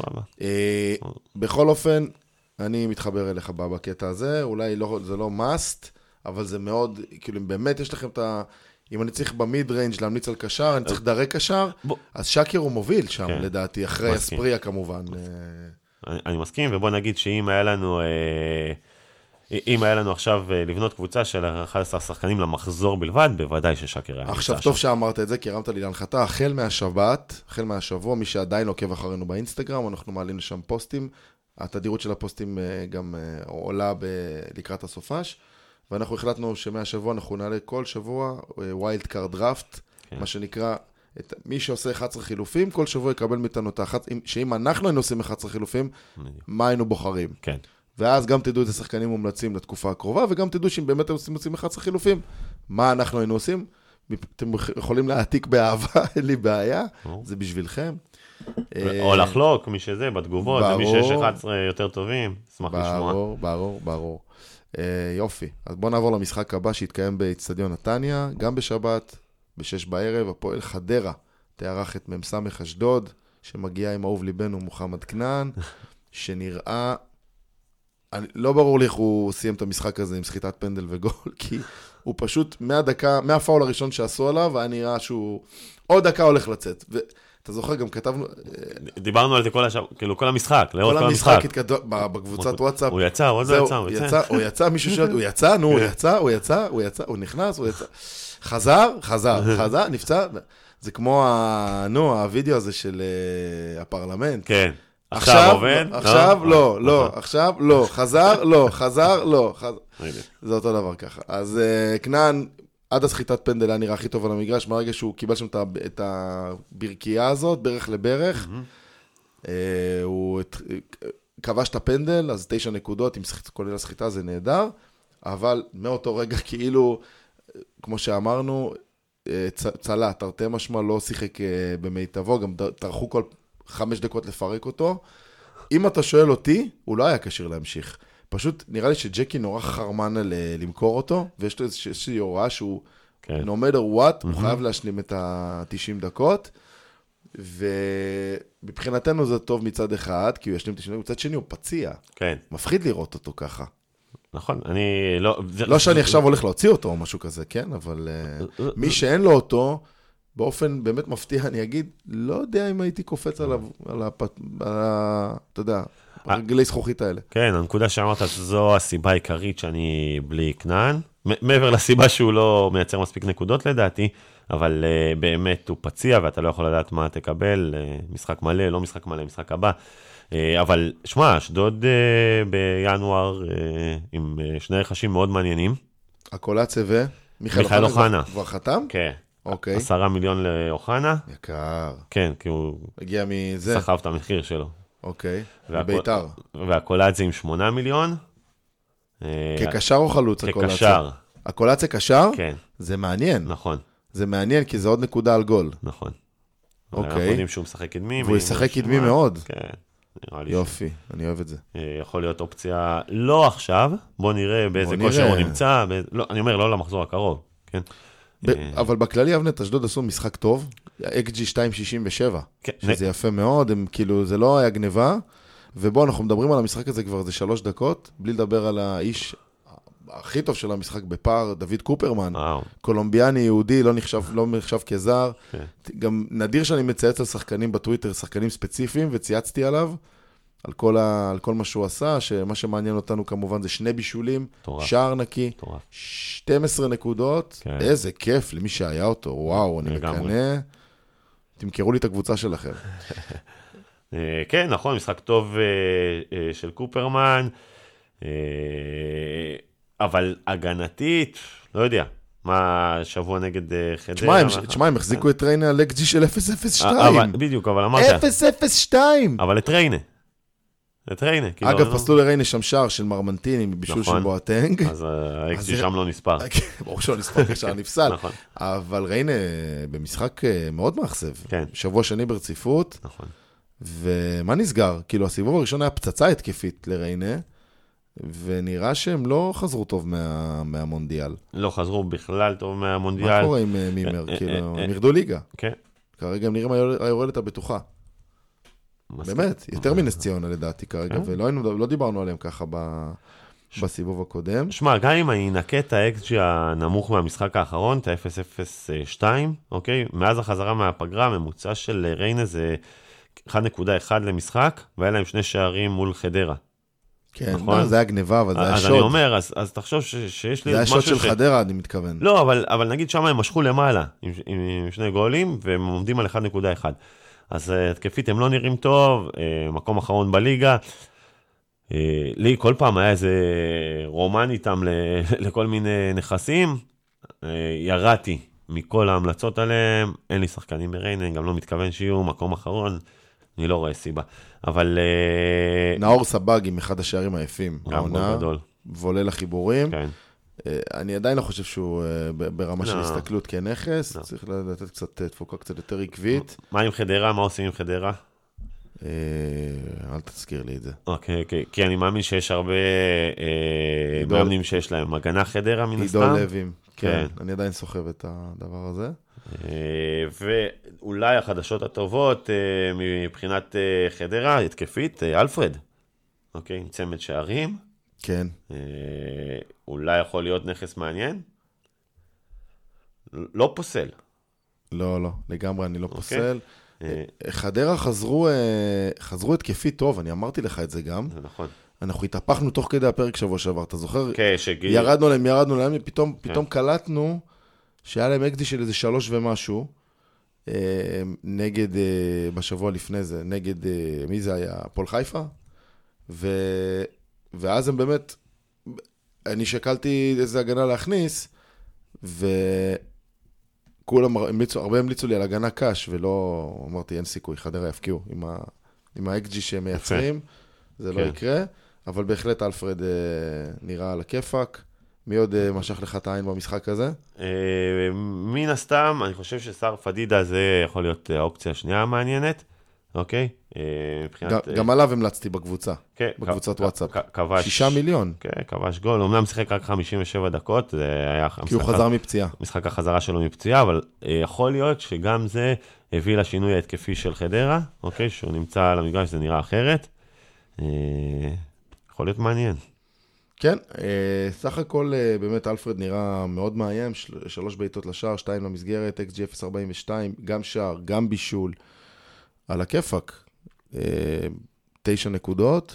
בכל אופן, אני מתחבר אליך בקטע הזה, אולי זה לא must, אבל זה מאוד, כאילו, אם באמת יש לכם את ה... אם אני צריך במיד ריינג' להמליץ על קשר, אני צריך דרי קשר, אז שקר הוא מוביל שם, לדעתי, אחרי אספריה כמובן. אני מסכים, ובוא נגיד שאם היה לנו... אם היה לנו עכשיו לבנות קבוצה של אחד עשר שחקנים למחזור בלבד, בוודאי ששקר היה. עכשיו טוב שאמרת את זה, כי הרמת לי להנחתה, החל מהשבת, החל מהשבוע, מי שעדיין עוקב אחרינו באינסטגרם, אנחנו מעלים לשם פוסטים, התדירות של הפוסטים גם עולה לקראת הסופש, ואנחנו החלטנו שמהשבוע אנחנו נעלה כל שבוע ווילד קארד דראפט, מה שנקרא, מי שעושה אחד עשר חילופים, כל שבוע יקבל מאיתנו את האחת, שאם אנחנו היינו עושים אחד עשר חילופים, מה היינו בוחרים? כן. ואז גם תדעו את השחקנים מומלצים לתקופה הקרובה, וגם תדעו שאם באמת אתם עושים אחד עשר חילופים, מה אנחנו היינו עושים? אתם יכולים להעתיק באהבה, אין לי בעיה, זה בשבילכם. או לחלוק, מי שזה, בתגובות, ומי שיש אחד עשר יותר טובים, אשמח לשמוע. ברור, ברור, ברור. יופי, אז בואו נעבור למשחק הבא שהתקיים באצטדיון נתניה, גם בשבת, בשש בערב, הפועל חדרה, תארח את מ"ס אשדוד, שמגיע עם אהוב ליבנו מוחמד כנען, שנראה... אני, לא ברור לי איך הוא סיים את המשחק הזה עם סחיטת פנדל וגול, כי הוא פשוט מהדקה, מהפאול הראשון שעשו עליו, והיה נראה שהוא עוד דקה הולך לצאת. ואתה זוכר, גם כתבנו... דיברנו על זה כל השב... כאילו כל המשחק, לאורך כל המשחק. התכתב... בקבוצת וואטסאפ. הוא יצא, עוד לא יצא, הוא יצא. הוא יצא, מישהו שואל, הוא יצא, נו, הוא יצא, הוא יצא, הוא יצא, הוא נכנס, הוא יצא. חזר, חזר, חזר, נפצע. זה כמו, נו, הווידאו הזה של הפרלמנט. כן. עכשיו עובד? עכשיו לא, לא, עכשיו לא, חזר, לא, חזר, לא, זה אותו דבר ככה. אז כנען, עד הסחיטת פנדל היה נראה הכי טוב על המגרש, מהרגע שהוא קיבל שם את הברכייה הזאת, ברך לברך, הוא כבש את הפנדל, אז תשע נקודות, עם כולל הסחיטה זה נהדר, אבל מאותו רגע כאילו, כמו שאמרנו, צלה, תרתי משמע, לא שיחק במיטבו, גם טרחו כל... חמש דקות לפרק אותו. אם אתה שואל אותי, הוא לא היה קשר להמשיך. פשוט נראה לי שג'קי נורא חרמן למכור אותו, ויש לו איזושהי הוראה שהוא, no matter what, הוא חייב להשלים את ה-תשעים דקות, ומבחינתנו זה טוב מצד אחד, כי הוא ישלים תשעים דקות, מצד שני הוא פציע. כן. מפחיד לראות אותו ככה. נכון, אני לא... לא שאני עכשיו הולך להוציא אותו או משהו כזה, כן? אבל מי שאין לו אותו... באופן באמת מפתיע, אני אגיד, לא יודע אם הייתי קופץ עליו, על ה... אתה יודע, רגלי זכוכית האלה. כן, הנקודה שאמרת, זו הסיבה העיקרית שאני בלי כנען, מעבר לסיבה שהוא לא מייצר מספיק נקודות לדעתי, אבל באמת הוא פציע, ואתה לא יכול לדעת מה תקבל, משחק מלא, לא משחק מלא, משחק הבא. אבל, שמע, אשדוד בינואר עם שני רכשים מאוד מעניינים. הקולציה ו... מיכאל אוחנה. כבר חתם? כן. אוקיי. עשרה מיליון לאוחנה. יקר. כן, כי הוא... הגיע מזה. סחב את המחיר שלו. אוקיי. וביתר. והקולציה עם שמונה מיליון. כקשר או חלוץ הקולציה? כקשר. הקולציה קשר? כן. זה מעניין. נכון. זה מעניין, כי זה עוד נקודה על גול. נכון. אוקיי. אנחנו יודעים שהוא משחק קדמי. והוא ישחק קדמי מאוד. כן. יופי, אני אוהב את זה. יכול להיות אופציה לא עכשיו, בוא נראה באיזה כושר הוא נמצא. אני אומר, לא למחזור הקרוב. כן. אבל בכללי אבנט, אשדוד עשו משחק טוב, אקס ג'י שתיים שישים ושבע, שזה יפה מאוד, הם כאילו, זה לא היה גניבה, ובוא, אנחנו מדברים על המשחק הזה כבר איזה שלוש דקות, בלי לדבר על האיש הכי טוב של המשחק בפער, דוד קופרמן, קולומביאני יהודי, לא נחשב, לא נחשב כזר, גם נדיר שאני מצייץ על שחקנים בטוויטר, שחקנים ספציפיים, וצייצתי עליו, על כל, ה, על כל מה שהוא עשה, שמה שמעניין אותנו כמובן זה שני בישולים, תורף. שער נקי, תורף. שתים עשרה נקודות, כן. איזה כיף למי שהיה אותו, וואו, אני מקנה, תמכרו לי את הקבוצה שלכם. כן, נכון, משחק טוב של קופרמן, אבל הגנתית, לא יודע, מה שבוע נגד חדרה. תשמע, הם החזיקו את ריינה על אקס ג'י של אפס אפס שתיים. בדיוק, אבל אמרת. אפס אפס שתיים. אבל את ריינה. את ריינה. אגב, פסלו לריינה שם שער של מרמנטיני מבישול של בואטנג. אז האקס ג'י שם לא נספר. ברור שלא נספר כשער נפסל. אבל ריינה במשחק מאוד מאכזב. שבוע שני ברציפות. נכון. ומה נסגר? כאילו, הסיבוב הראשון היה פצצה התקפית לריינה. ונראה שהם לא חזרו טוב מה, מהמונדיאל. לא חזרו בכלל טוב מהמונדיאל. מה קורה עם מימר? כאילו, הם ירדו ליגה. כן. כרגע הם נראים היורדת הבטוחה. באמת, יותר מנס ציונה לדעתי כרגע, ולא דיברנו עליהם ככה בסיבוב הקודם. שמע, גם אם אני אנקה את ה-אקס ג'י הנמוך מהמשחק האחרון, את ה-אפס נקודה אפס שתיים, אוקיי? מאז החזרה מהפגרה, הממוצע של ריינה זה אחת נקודה אחת למשחק, והיה להם שני שערים מול חדרה. כן, נכון? זה היה גניבה, אבל זה היה אז שוט. אני אומר, אז, אז תחשוב ש, שיש לי זה היה משהו שוט של ש... חדרה, אני מתכוון. לא, אבל, אבל נגיד שם הם משכו למעלה, עם, עם, עם שני גולים, והם עומדים על אחת נקודה אחת. אז התקפית הם לא נראים טוב, מקום אחרון בליגה. לי כל פעם היה איזה רומן איתם לכל מיני נכסים, ירדתי מכל ההמלצות עליהם, אין לי שחקנים בריינה, גם לא מתכוון שיהיו מקום אחרון, אני לא רואה סיבה. אבל... נאור סבג עם אחד השערים היפים, גם גול גדול. ועולה לחיבורים. כן. אני עדיין לא חושב שהוא ברמה של הסתכלות כנכס, צריך לתת קצת תפוקה קצת יותר עקבית. מה עם חדרה? מה עושים עם חדרה? אל תזכיר לי את זה. אוקיי, כי אני מאמין שיש הרבה מאמנים שיש להם הגנה חדרה מן הסתם. עידו לוים, כן, אני עדיין סוחב את הדבר הזה. ואולי החדשות הטובות מבחינת חדרה, התקפית, אלפרד, אוקיי, עם צמד שערים. כן. אולי יכול להיות נכס מעניין? לא פוסל. לא, לא, לגמרי אני לא פוסל. חדרה חזרו, חזרו התקפי טוב, אני אמרתי לך את זה גם. זה נכון. אנחנו התהפכנו תוך כדי הפרק שבוע שעבר, אתה זוכר? כן, שגיל... ירדנו להם, ירדנו להם, פתאום, פתאום קלטנו שהיה להם אקסג'י של איזה שלוש ומשהו, נגד, בשבוע לפני זה, נגד, מי זה היה? פול חיפה? ו... ואז הם באמת, אני שקלתי איזה הגנה להכניס, וכולם המליצו, הרבה המליצו לי על הגנה קש, ולא, אמרתי, אין סיכוי, חדרה יפקיעו עם, ה... עם ה-אקס ג'י שהם מייצרים, זה לא יקרה, אבל בהחלט אלפרד נראה על הכיפק. מי עוד משך לך את העין במשחק הזה? מן הסתם, אני חושב ששר פדידה זה יכול להיות האופציה השנייה המעניינת, אוקיי? גם עליו המלצתי בקבוצה, בקבוצת וואטסאפ. שישה מיליון. כן, כבש גול. אומנם משחק רק חמישים ושבע דקות, זה היה... כי הוא חזר מפציעה. משחק החזרה שלו מפציעה, אבל יכול להיות שגם זה הביא לשינוי ההתקפי של חדרה, אוקיי? שהוא נמצא על המגרש, זה נראה אחרת. יכול להיות מעניין. כן, סך הכל באמת אלפרד נראה מאוד מאיים, שלוש בעיטות לשער, שתיים למסגרת, אקס ג'י אפס נקודה ארבעים ושתיים, גם שער, גם בישול, על הכיפק, תשע נקודות,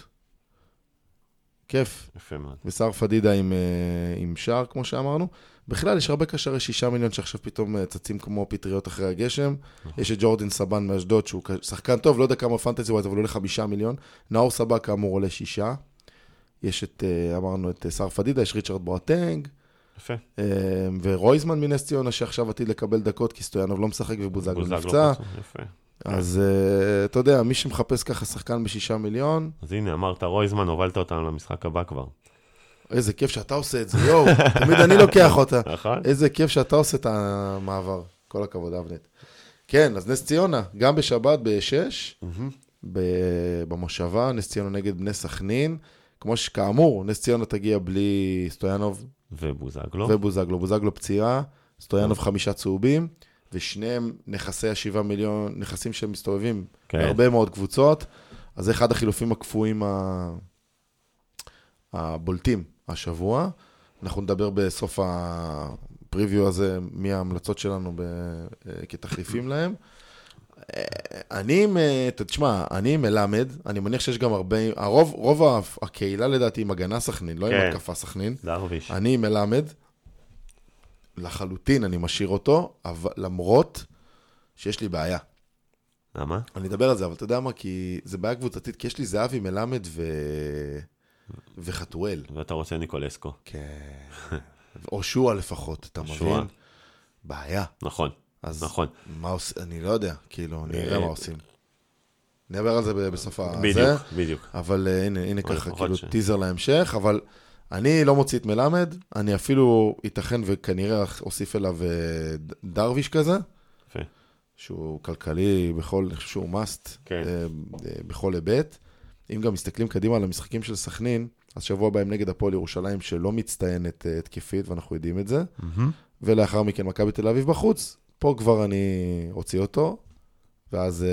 כיף. יפה מאוד. ושר פדידה עם, עם שער, כמו שאמרנו. בכלל, יש הרבה קשרי שישה מיליון שעכשיו פתאום צצים כמו פטריות אחרי הגשם. יש את ג'ורדין סבן מאשדוד, שהוא שחקן טוב, לא יודע כמה פנטזי הוא, אבל עולה חמישה מיליון. נאור סבא כאמור עולה שישה. יש את, אמרנו, את שר פדידה, יש ריצ'רד בואטנג. יפה. ורויזמן מנס ציונה, שעכשיו עתיד לקבל דקות, כי סטויאנוב לא משחק ובוזגלו נפצע. יפה. אז אתה יודע, מי שמחפש ככה שחקן בשישה מיליון. אז הנה, אמרת רויזמן, הובלת אותנו למשחק הבא כבר. איזה כיף שאתה עושה את זה, יואו, תמיד אני לוקח אותה. נכון. איזה כיף שאתה עושה את המעבר. כל הכבוד, אבנט. כן, אז נס ציונה, גם בשבת בשש, במושבה, נס ציונה נגד בני סכנין. כמו שכאמור, נס ציונה תגיע בלי סטויאנוב. ובוזגלו. ובוזגלו. בוזגלו פציעה, סטויאנוב חמישה צהובים, ושניהם נכסי השבעה מיליון, נכסים שהם מסתובבים בהרבה מאוד קבוצות. אז זה אחד החילופים הקפואים הבולטים השבוע. אנחנו נדבר בסוף הפריוויו הזה, מי ההמלצות שלנו כתחליפים להם. אני, תשמע, אני מלמד, אני מניח שיש גם הרבה, הרוב, רוב הקהילה לדעתי עם הגנה סכנין, לא עם התקפה סכנין. דרוויש. אני מלמד, לחלוטין אני משאיר אותו, אבל למרות שיש לי בעיה. למה? אני אדבר על זה, אבל אתה יודע מה, כי זה בעיה קבוצתית, כי יש לי זהבי מלמד ו... וחתואל. ואתה רוצה ניקולסקו. כן. או שועה לפחות, אתה מבין? בעיה. נכון. אז נכון. מה עושים? אני לא יודע, כאילו, נראה מה עושים. נדבר על זה בסוף הזה. בדיוק, בדיוק. אבל הנה, הנה ככה, כאילו, טיזר להמשך, אבל אני לא מוציא את מלמד, אני אפילו ייתכן וכנראה אוסיף אליו דרוויש כזה, שהוא כלכלי בכל, שהוא מאסט, בכל היבט. אם גם מסתכלים קדימה על המשחקים של סכנין, אז שבוע בהם נגד הפועל ירושלים שלא מצטיינת תקפית, ואנחנו יודעים את זה, ולאחר מכן מכבי תל אביב בחוץ, פה כבר אני אוציא אותו, ואז,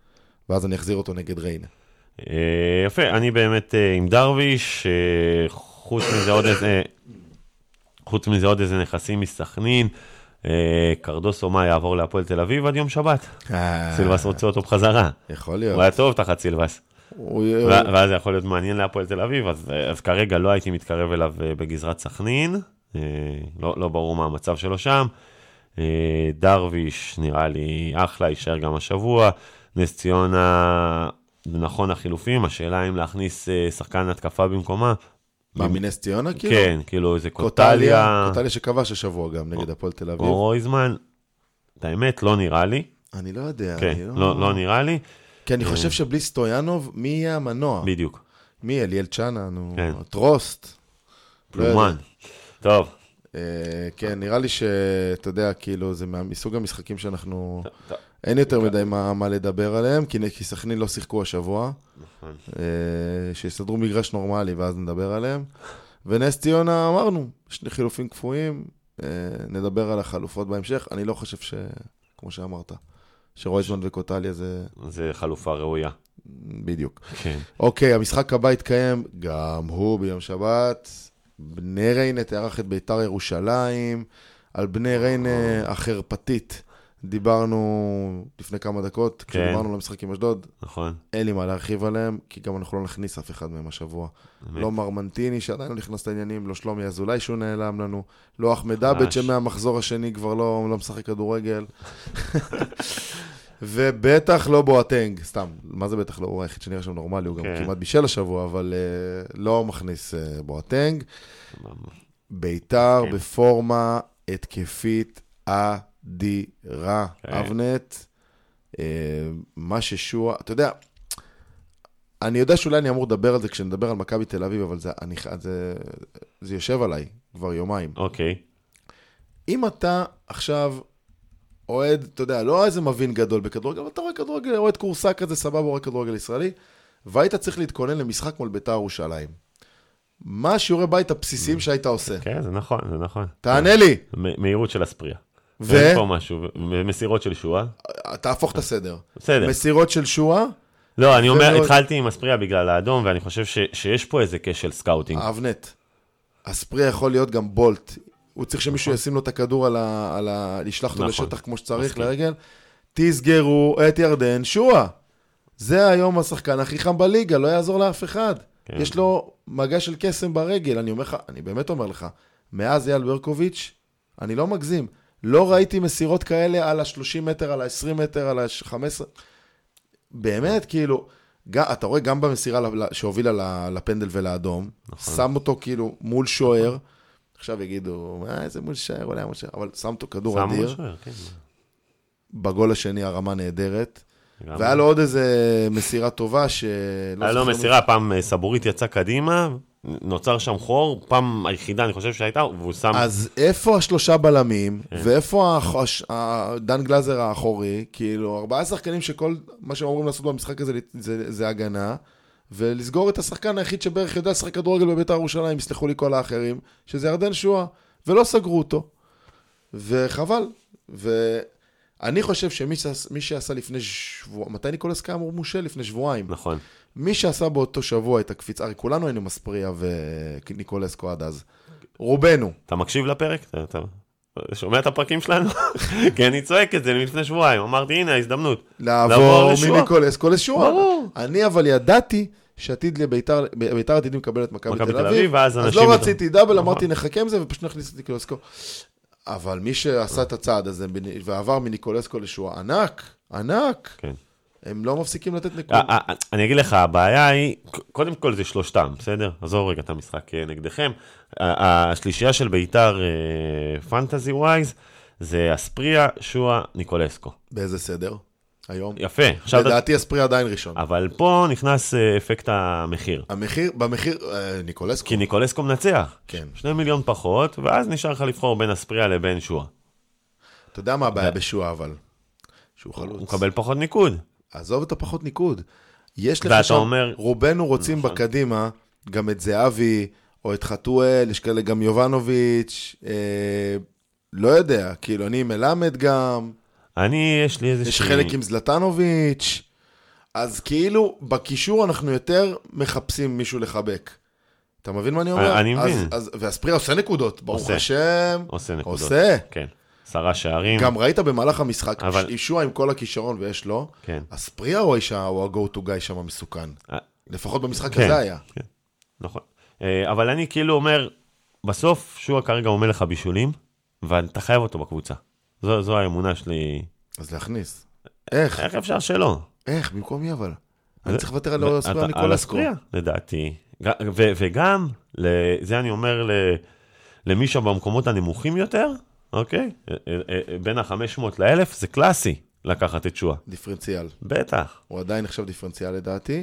ואז אני אחזיר אותו נגד ריינה. יפה, אני באמת עם דרוויש, חוץ מזה עוד איזה, חוץ מזה עוד איזה נכסים מסכנין, קרדוסו מה יעבור להפועל תל אביב עד יום שבת. סילבס רוצה אותו בחזרה. יכול להיות. הוא היה טוב תחת סילבס. ואז זה יכול להיות מעניין להפועל תל אביב, אז כרגע לא הייתי מתקרב אליו בגזרת סכנין, לא ברור מה המצב שלו שם. דרוויש נראה לי אחלה, יישאר גם השבוע. נס ציונה, נכון החילופים, השאלה אם להכניס שחקן התקפה במקומה. מה, מנס ציונה כאילו? כן, כאילו איזה קוטליה. קוטליה שכבש השבוע גם נגד הפועל תל אביב. או רויזמן, את האמת לא נראה לי. אני לא יודע. כן, לא נראה לי. כי אני חושב שבלי סטויאנוב, מי יהיה המנוע? בדיוק. מי? אליאל צ'אנה, טרוסט. פלומן. טוב. כן, נראה לי שאתה יודע, כאילו, זה מסוג המשחקים שאנחנו... אין יותר מדי מה לדבר עליהם, כי סכנין לא שיחקו השבוע. שיסדרו מגרש נורמלי, ואז נדבר עליהם. ונס ציונה, אמרנו, שני חילופים קפואים, נדבר על החלופות בהמשך. אני לא חושב ש... כמו שאמרת, שרויזמן וקוטליה זה... זה חלופה ראויה. בדיוק. אוקיי, המשחק הבא התקיים, גם הוא ביום שבת. בני ריינה תארח את ביתר ירושלים. על בני ריינה החרפתית דיברנו לפני כמה דקות, כן. כשדיברנו למשחק עם אשדוד. נכון. אין לי מה להרחיב עליהם, כי גם אנחנו לא נכניס אף אחד מהם השבוע. באמת. לא מרמנטיני שעדיין לא נכנס לעניינים, לא שלומי אזולאי שהוא נעלם לנו, לא אחמד עבד שמהמחזור השני כבר לא, לא משחק כדורגל. ובטח לא בואטנג, סתם, מה זה בטח לא? הוא היחיד שנראה שם נורמלי, הוא גם כן. כמעט בישל השבוע, אבל uh, לא מכניס uh, בואטנג. ביתר כן. בפורמה התקפית אדירה. כן. אבנט, uh, מה ששועה, אתה יודע, אני יודע שאולי אני אמור לדבר על זה כשנדבר על מכבי תל אביב, אבל זה, אני, זה, זה יושב עליי כבר יומיים. אוקיי. אם אתה עכשיו... אוהד, אתה יודע, לא איזה מבין גדול בכדורגל, אבל אתה רואה כדורגל, אוהד קורסה כזה סבבה, רואה כדורגל ישראלי, והיית צריך להתכונן למשחק מול ביתר ירושלים. מה השיעורי בית הבסיסיים שהיית עושה? כן, זה נכון, זה נכון. תענה לי. מהירות של הספריה. ו? אין פה משהו, מסירות של שואה. תהפוך את הסדר. בסדר. מסירות של שואה. לא, אני אומר, התחלתי עם הספריה בגלל האדום, ואני חושב שיש פה איזה כשל סקאוטינג. אבנט, הספריה יכול להיות גם בולט. הוא צריך שמישהו ישים לו את הכדור על ה... על ה... לשלח אותו לשטח כמו שצריך לרגל. תסגרו את ירדן שואה. זה היום השחקן הכי חם בליגה, לא יעזור לאף אחד. יש לו מגע של קסם ברגל, אני אומר לך, אני באמת אומר לך, מאז אייל ברקוביץ', אני לא מגזים. לא ראיתי מסירות כאלה על ה-שלושים מטר, על ה-עשרים מטר, על ה-חמש עשרה. באמת, כאילו, אתה רואה גם במסירה שהובילה לפנדל ולאדום, שם אותו כאילו מול שוער, עכשיו יגידו, מה, איזה מול שער, אולי מול שער, אבל שם אותו כדור אדיר. כן. בגול השני הרמה נהדרת, והיה לו עוד איזה מסירה טובה ש... היה לו מסירה, פעם סבורית יצא קדימה, נוצר שם חור, פעם היחידה אני חושב שהייתה, והוא שם... אז איפה השלושה בלמים, ואיפה דן גלזר האחורי, כאילו, ארבעה שחקנים שכל מה שהם אומרים לעשות במשחק הזה זה הגנה, ולסגור את השחקן היחיד שבערך יודע לשחק כדורגל בביתר ירושלים, יסלחו לי כל האחרים, שזה ירדן שואה, ולא סגרו אותו. וחבל. ואני חושב שמי שעשה לפני שבוע, מתי ניקולס קאם הוא מושל? לפני שבועיים. נכון. מי שעשה באותו שבוע את הקפיצה, הרי כולנו היינו מספריה וניקולסקו עד אז. רובנו. אתה מקשיב לפרק? אתה שומע את הפרקים שלנו? כי אני צועק את זה לפני שבועיים. אמרתי, הנה, ההזדמנות. לעבור מניקולסקו לשואה. אני אבל ידעתי שעתיד לביתר, ביתר עתידים לקבל את מכבי תל אביב. אז לא רציתי דאבל, אמרתי נחכה עם זה, ופשוט נכניס את ניקולסקו. אבל מי שעשה את הצעד הזה, ועבר מניקולסקו לשואה, ענק, ענק. כן. הם לא מפסיקים לתת נקוד. אני אגיד לך, הבעיה היא, קודם כל זה שלושתם, בסדר? עזור רגע את המשחק נגדכם. השלישייה של ביתר פנטזי ווייז, זה אספריה, שואה, ניקולסקו. באיזה סדר? היום? יפה. לדעתי אספריה עדיין ראשון. אבל פה נכנס אפקט המחיר. המחיר, במחיר, ניקולסקו. כי ניקולסקו מנצח. כן. שני מיליון פחות, ואז נשאר לך לבחור בין אספריה לבין שואה. אתה יודע מה הבעיה בשואה אבל? שהוא חלוץ. הוא מקבל פחות ניקוד. עזוב את הפחות ניקוד. יש לך שם, אומר... רובנו רוצים נכון. בקדימה, גם את זהבי, או את חתואל, יש כאלה גם יובנוביץ', אה, לא יודע, כאילו אני מלמד גם. אני, יש לי איזה... יש שני... חלק עם זלטנוביץ', אז כאילו בקישור אנחנו יותר מחפשים מישהו לחבק. אתה מבין מה אני אומר? אני מבין. והספריה עושה נקודות, ברוך השם. עושה נקודות. עושה. כן. עשרה שערים. גם ראית במהלך המשחק, אישוע עם כל הכישרון ויש לו, הספריה או האישה או ה-go to guy שם מסוכן. לפחות במשחק הזה היה. כן, נכון. אבל אני כאילו אומר, בסוף שועה כרגע אומר לך בישולים, ואתה חייב אותו בקבוצה. זו האמונה שלי. אז להכניס. איך? איך אפשר שלא? איך? במקום מי אבל? אני צריך לוותר על הספריה ניקולסקו. על הספריה, לדעתי. וגם, זה אני אומר למישהו במקומות הנמוכים יותר, אוקיי? בין ה-חמש מאות ל-אלף, זה קלאסי לקחת את שועה. דיפרנציאל. בטח. הוא עדיין נחשב דיפרנציאל לדעתי.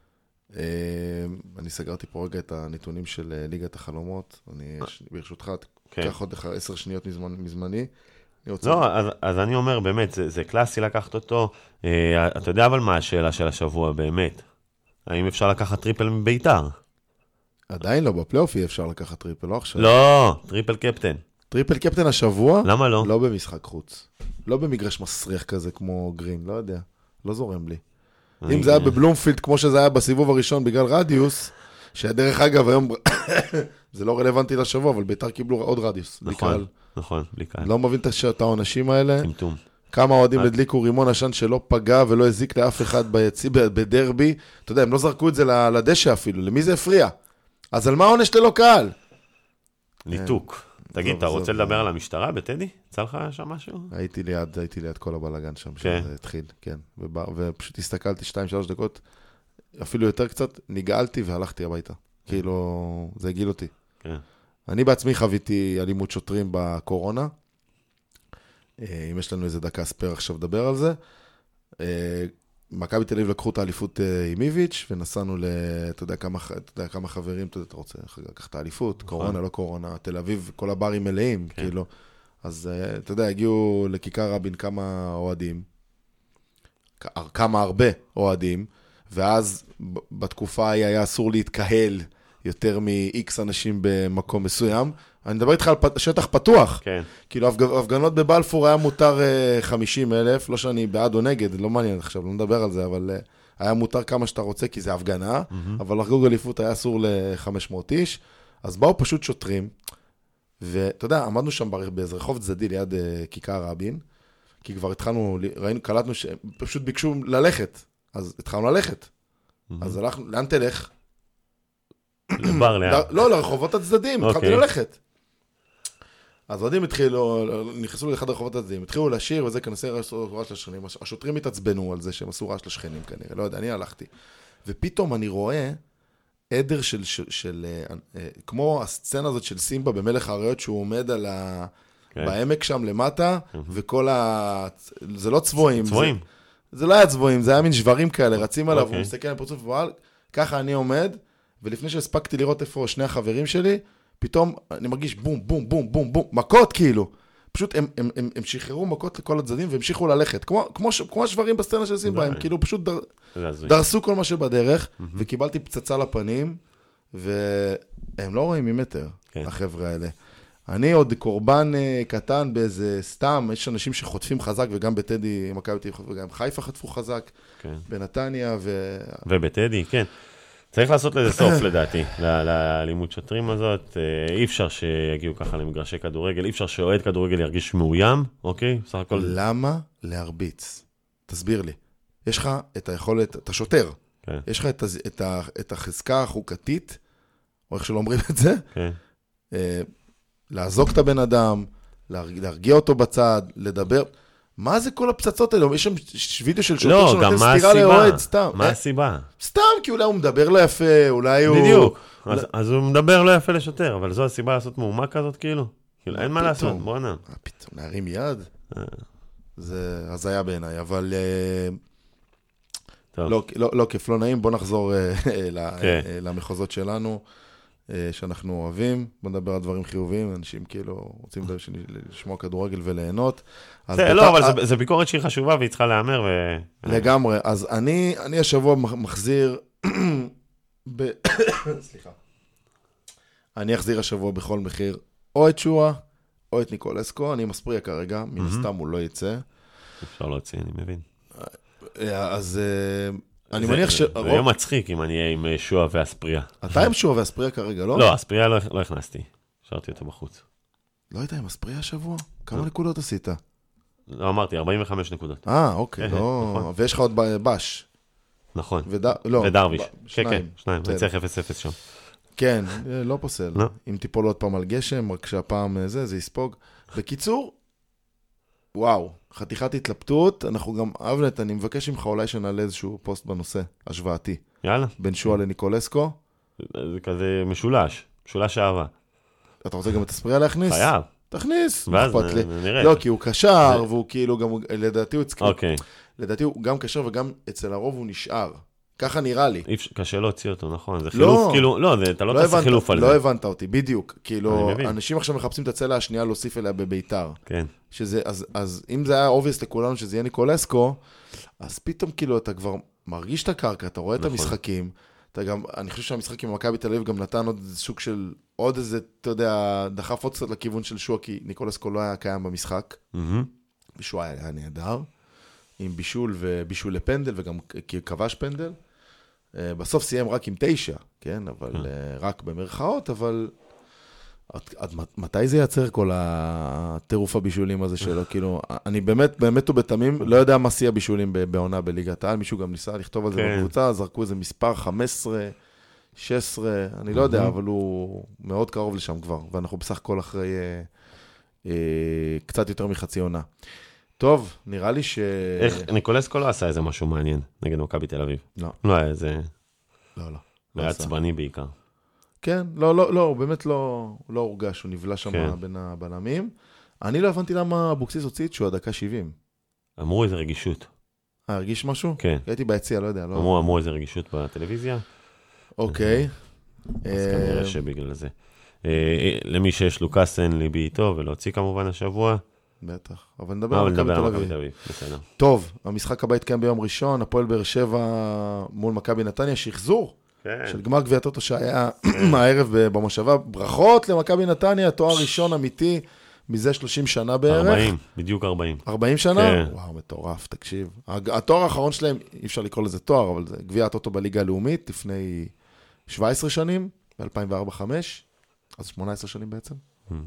אני סגרתי פה רגע את הנתונים של ליגת החלומות. אני, ברשותך, קח עוד עשר שניות מזמני. לא, אז אני אומר, באמת, זה קלאסי לקחת אותו. אתה יודע אבל מה השאלה של השבוע, באמת? האם אפשר לקחת טריפל מביתר? עדיין לא, בפלייאוף אי אפשר לקחת טריפל, לא עכשיו. לא, טריפל קפטן. טריפל קפטן השבוע? למה לא? לא במשחק חוץ. לא במגרש מסריח כזה כמו גרין, לא יודע. לא זורם לי. אם זה היה בבלומפילד כמו שזה היה בסיבוב הראשון בגלל רדיוס, שהדרך אגב היום, זה לא רלוונטי לשבוע, אבל ביתר קיבלו עוד רדיוס. נכון, נכון, בלי קהל. לא מבין את העונשים האלה. טמטום. כמה אוהדים הדליקו רימון עשן שלא פגע ולא הזיק לאף אחד ביציע, בדרבי. אתה יודע, הם לא זרקו את זה לדשא אפילו. למי זה הפריע? אז על מה העונש ללא קהל? ניתוק. תגיד, אתה רוצה לדבר על המשטרה בטדי? יצא לך שם משהו? הייתי ליד, הייתי ליד כל הבלגן שם, שזה התחיל, כן. ופשוט הסתכלתי שתיים, שלוש דקות, אפילו יותר קצת, נגעלתי והלכתי הביתה. כאילו, זה הגיל אותי. אני בעצמי חוויתי אלימות שוטרים בקורונה. אם יש לנו איזה דקה ספר עכשיו לדבר על זה. מכבי תל אביב לקחו את האליפות עם איביץ' ונסענו ל... אתה יודע כמה, אתה יודע, כמה חברים, אתה, יודע, אתה רוצה לקחת את האליפות, קורונה, לא קורונה, תל אביב, כל הברים מלאים, כן. כאילו. אז אתה יודע, הגיעו לכיכר רבין כמה אוהדים, כמה הרבה אוהדים, ואז בתקופה ההיא היה אסור להתקהל יותר מ-X אנשים במקום מסוים. אני מדבר איתך על שטח פתוח. כן. כאילו, הפגנות בבלפור היה מותר חמישים אלף, לא שאני בעד או נגד, לא מעניין עכשיו, לא נדבר על זה, אבל היה מותר כמה שאתה רוצה, כי זה הפגנה, mm-hmm. אבל לחגוג אליפות היה אסור ל-חמש מאות איש, אז באו פשוט שוטרים, ואתה יודע, עמדנו שם באיזה רחוב צדדי ליד כיכר רבין, כי כבר התחלנו, ראינו, קלטנו שפשוט ביקשו ללכת, אז התחלנו ללכת. Mm-hmm. אז הלכנו, לאן תלך? לבר לאן? לא, לרחובות הצדדים, התחלתי ללכת. אז אוהדים התחילו, נכנסו לאחד הרחובות הצדדים, התחילו לשיר וזה כנסי רעש לשכנים, השוטרים התעצבנו על זה שהם עשו רעש לשכנים כנראה, לא יודע, אני הלכתי. ופתאום אני רואה עדר של, של, של, כמו הסצנה הזאת של סימבה במלך האריות, שהוא עומד על ה... בעמק שם למטה, וכל ה... זה לא צבועים. צבועים. זה לא היה צבועים, זה היה מין שברים כאלה, רצים עליו, הוא מסתכל על פרצוף, ככה אני עומד, ולפני שהספקתי לראות איפה שני החברים שלי, פתאום אני מרגיש בום, בום, בום, בום, בום, מכות כאילו. פשוט הם, הם, הם, הם שחררו מכות לכל הצדדים והמשיכו ללכת. כמו, כמו, כמו השברים בסצנה של סימבה, הם כאילו פשוט דר, דרסו כל מה שבדרך, וקיבלתי פצצה לפנים, והם לא רואים ממטר, החבר'ה האלה. אני עוד קורבן קטן באיזה סתם, יש אנשים שחוטפים חזק, וגם בטדי, מכבי תל אביב, וגם חיפה חטפו חזק, בנתניה ו... ובטדי, כן. צריך לעשות לזה סוף לדעתי, לאלימות שוטרים הזאת, אי אפשר שיגיעו ככה למגרשי כדורגל, אי אפשר שאוהד כדורגל ירגיש מאוים, אוקיי? סך הכל... למה להרביץ? תסביר לי. יש לך את היכולת, אתה שוטר, כן. יש לך את, את, את החזקה החוקתית, או איך שלא אומרים את זה, כן. לעזוק את הבן אדם, להרגיע אותו בצד, לדבר... מה זה כל הפצצות האלה? יש שם וידאו של שוטר שנותן סתירה לאוהד, סתם. מה הסיבה? סתם, כי אולי הוא מדבר לא יפה, אולי הוא... בדיוק. אז הוא מדבר לא יפה לשוטר, אבל זו הסיבה לעשות מהומה כזאת כאילו? כאילו, אין מה לעשות, בוא נע. פתאום, להרים יד? זה הזיה בעיניי, אבל... לא כיף, לא נעים, בוא נחזור למחוזות שלנו. שאנחנו אוהבים, בוא נדבר על דברים חיוביים, אנשים כאילו רוצים לשמוע כדורגל וליהנות. זה לא, אבל זה ביקורת שהיא חשובה והיא צריכה להיאמר. לגמרי, אז אני אני השבוע מחזיר, סליחה, אני אחזיר השבוע בכל מחיר, או את שועה, או את ניקולסקו, אני מספריע כרגע, מן הסתם הוא לא יצא. אפשר להוציא, אני מבין. אז אני מניח ש... זה יהיה מצחיק אם אני אהיה עם שועה ואספריה. אתה עם שועה ואספריה כרגע, לא? לא, אספריה לא הכנסתי. השארתי אותו בחוץ. לא יודע, עם אספריה השבוע? כמה נקודות עשית? לא, אמרתי, ארבעים וחמש נקודות. אה, אוקיי, לא... ויש לך עוד בש. נכון. לא. ודרוויש. כן, כן, שניים. נצליח אפס אפס שם. כן, לא פוסל. אם תיפול עוד פעם על גשם, רק שהפעם זה, זה יספוג. בקיצור, וואו, חתיכת התלבטות. אנחנו גם, אבנט, אני מבקש ממך אולי שנעלה איזשהו פוסט בנושא, השוואתי. יאללה. בין שועה לניקולסקו. זה כזה משולש, משולש אהבה. אתה רוצה גם את אספריה להכניס? חייב. תכניס. ואז נראה. לא, כי הוא קשר, והוא כאילו גם, לדעתי הוא... אוקיי. לדעתי הוא גם קשר וגם אצל הרוב הוא נשאר. ככה נראה לי. קשה להוציא אותו, נכון. זה חילוף, כאילו, לא, אתה לא תעשה חילוף על זה. לא הבנת אותי, בדיוק. כאילו, אנשים עכשיו מחפשים את הצלע השנייה להוסיף אליה בביתר. כן. שזה, אז, אז אם זה היה obvious לכולנו שזה יהיה ניקולסקו, אז פתאום כאילו אתה כבר מרגיש את הקרקע, אתה רואה את המשחקים, אתה גם, אני חושב שהמשחק עם מכבי תל אביב גם נתן עוד איזה סוג של, עוד איזה, אתה יודע, דחף עוד קצת לכיוון של שועה, כי ניקולסקו לא היה קיים במשחק. שועה היה נהדר, עם בישול ובישול לפנדל, וגם כבש פנדל. בסוף סיים רק עם תשע, כן, אבל רק במרכאות, אבל עד מתי זה ייצר כל הטירוף הבישולים הזה שלו? כאילו, אני באמת, באמת ובתמים, לא יודע מה שיא הבישולים בעונה בליגת העל, מישהו גם ניסה לכתוב על זה בקבוצה, זרקו איזה מספר חמש עשרה, שש עשרה, אני לא יודע, אבל הוא מאוד קרוב לשם כבר, ואנחנו בסך הכל אחרי קצת יותר מחצי עונה. טוב, נראה לי ש... איך, ניקולסקו לא עשה איזה משהו מעניין נגד מכבי תל אביב. לא. לא היה איזה... לא, לא. היה עצבני בעיקר. כן, לא, לא, לא, הוא באמת לא, לא הורגש, הוא נבלה שם כן. בין הבלמים. אני לא הבנתי למה אבוקסיס הוציא את שהוא הדקה שבעים. אמרו איזה רגישות. אה, הרגיש משהו? כן. הייתי ביציע, לא יודע. לא... אמרו, אמרו איזה רגישות בטלוויזיה. אוקיי. אז כנראה שבגלל זה. למי שיש לו קאסן, ליבי איתו, ולהוציא כמובן השבוע. בטח, אבל נדבר על מכבי תל אביב. בסדר. טוב, המשחק הבא יתקיים ביום ראשון, הפועל באר שבע מול מכבי נתניה, שחזור של גמר גביע הטוטו שהיה הערב במושבה. ברכות למכבי נתניה, תואר ראשון אמיתי, מזה שלושים שנה בערך. ארבעים, בדיוק ארבעים. ארבעים שנה? וואו, מטורף, תקשיב. התואר האחרון שלהם, אי אפשר לקרוא לזה תואר, אבל זה גביע הטוטו בליגה הלאומית, לפני שבע עשרה שנים, ב-אלפיים וארבע חמש, אז שמונה עשרה שנים בעצם.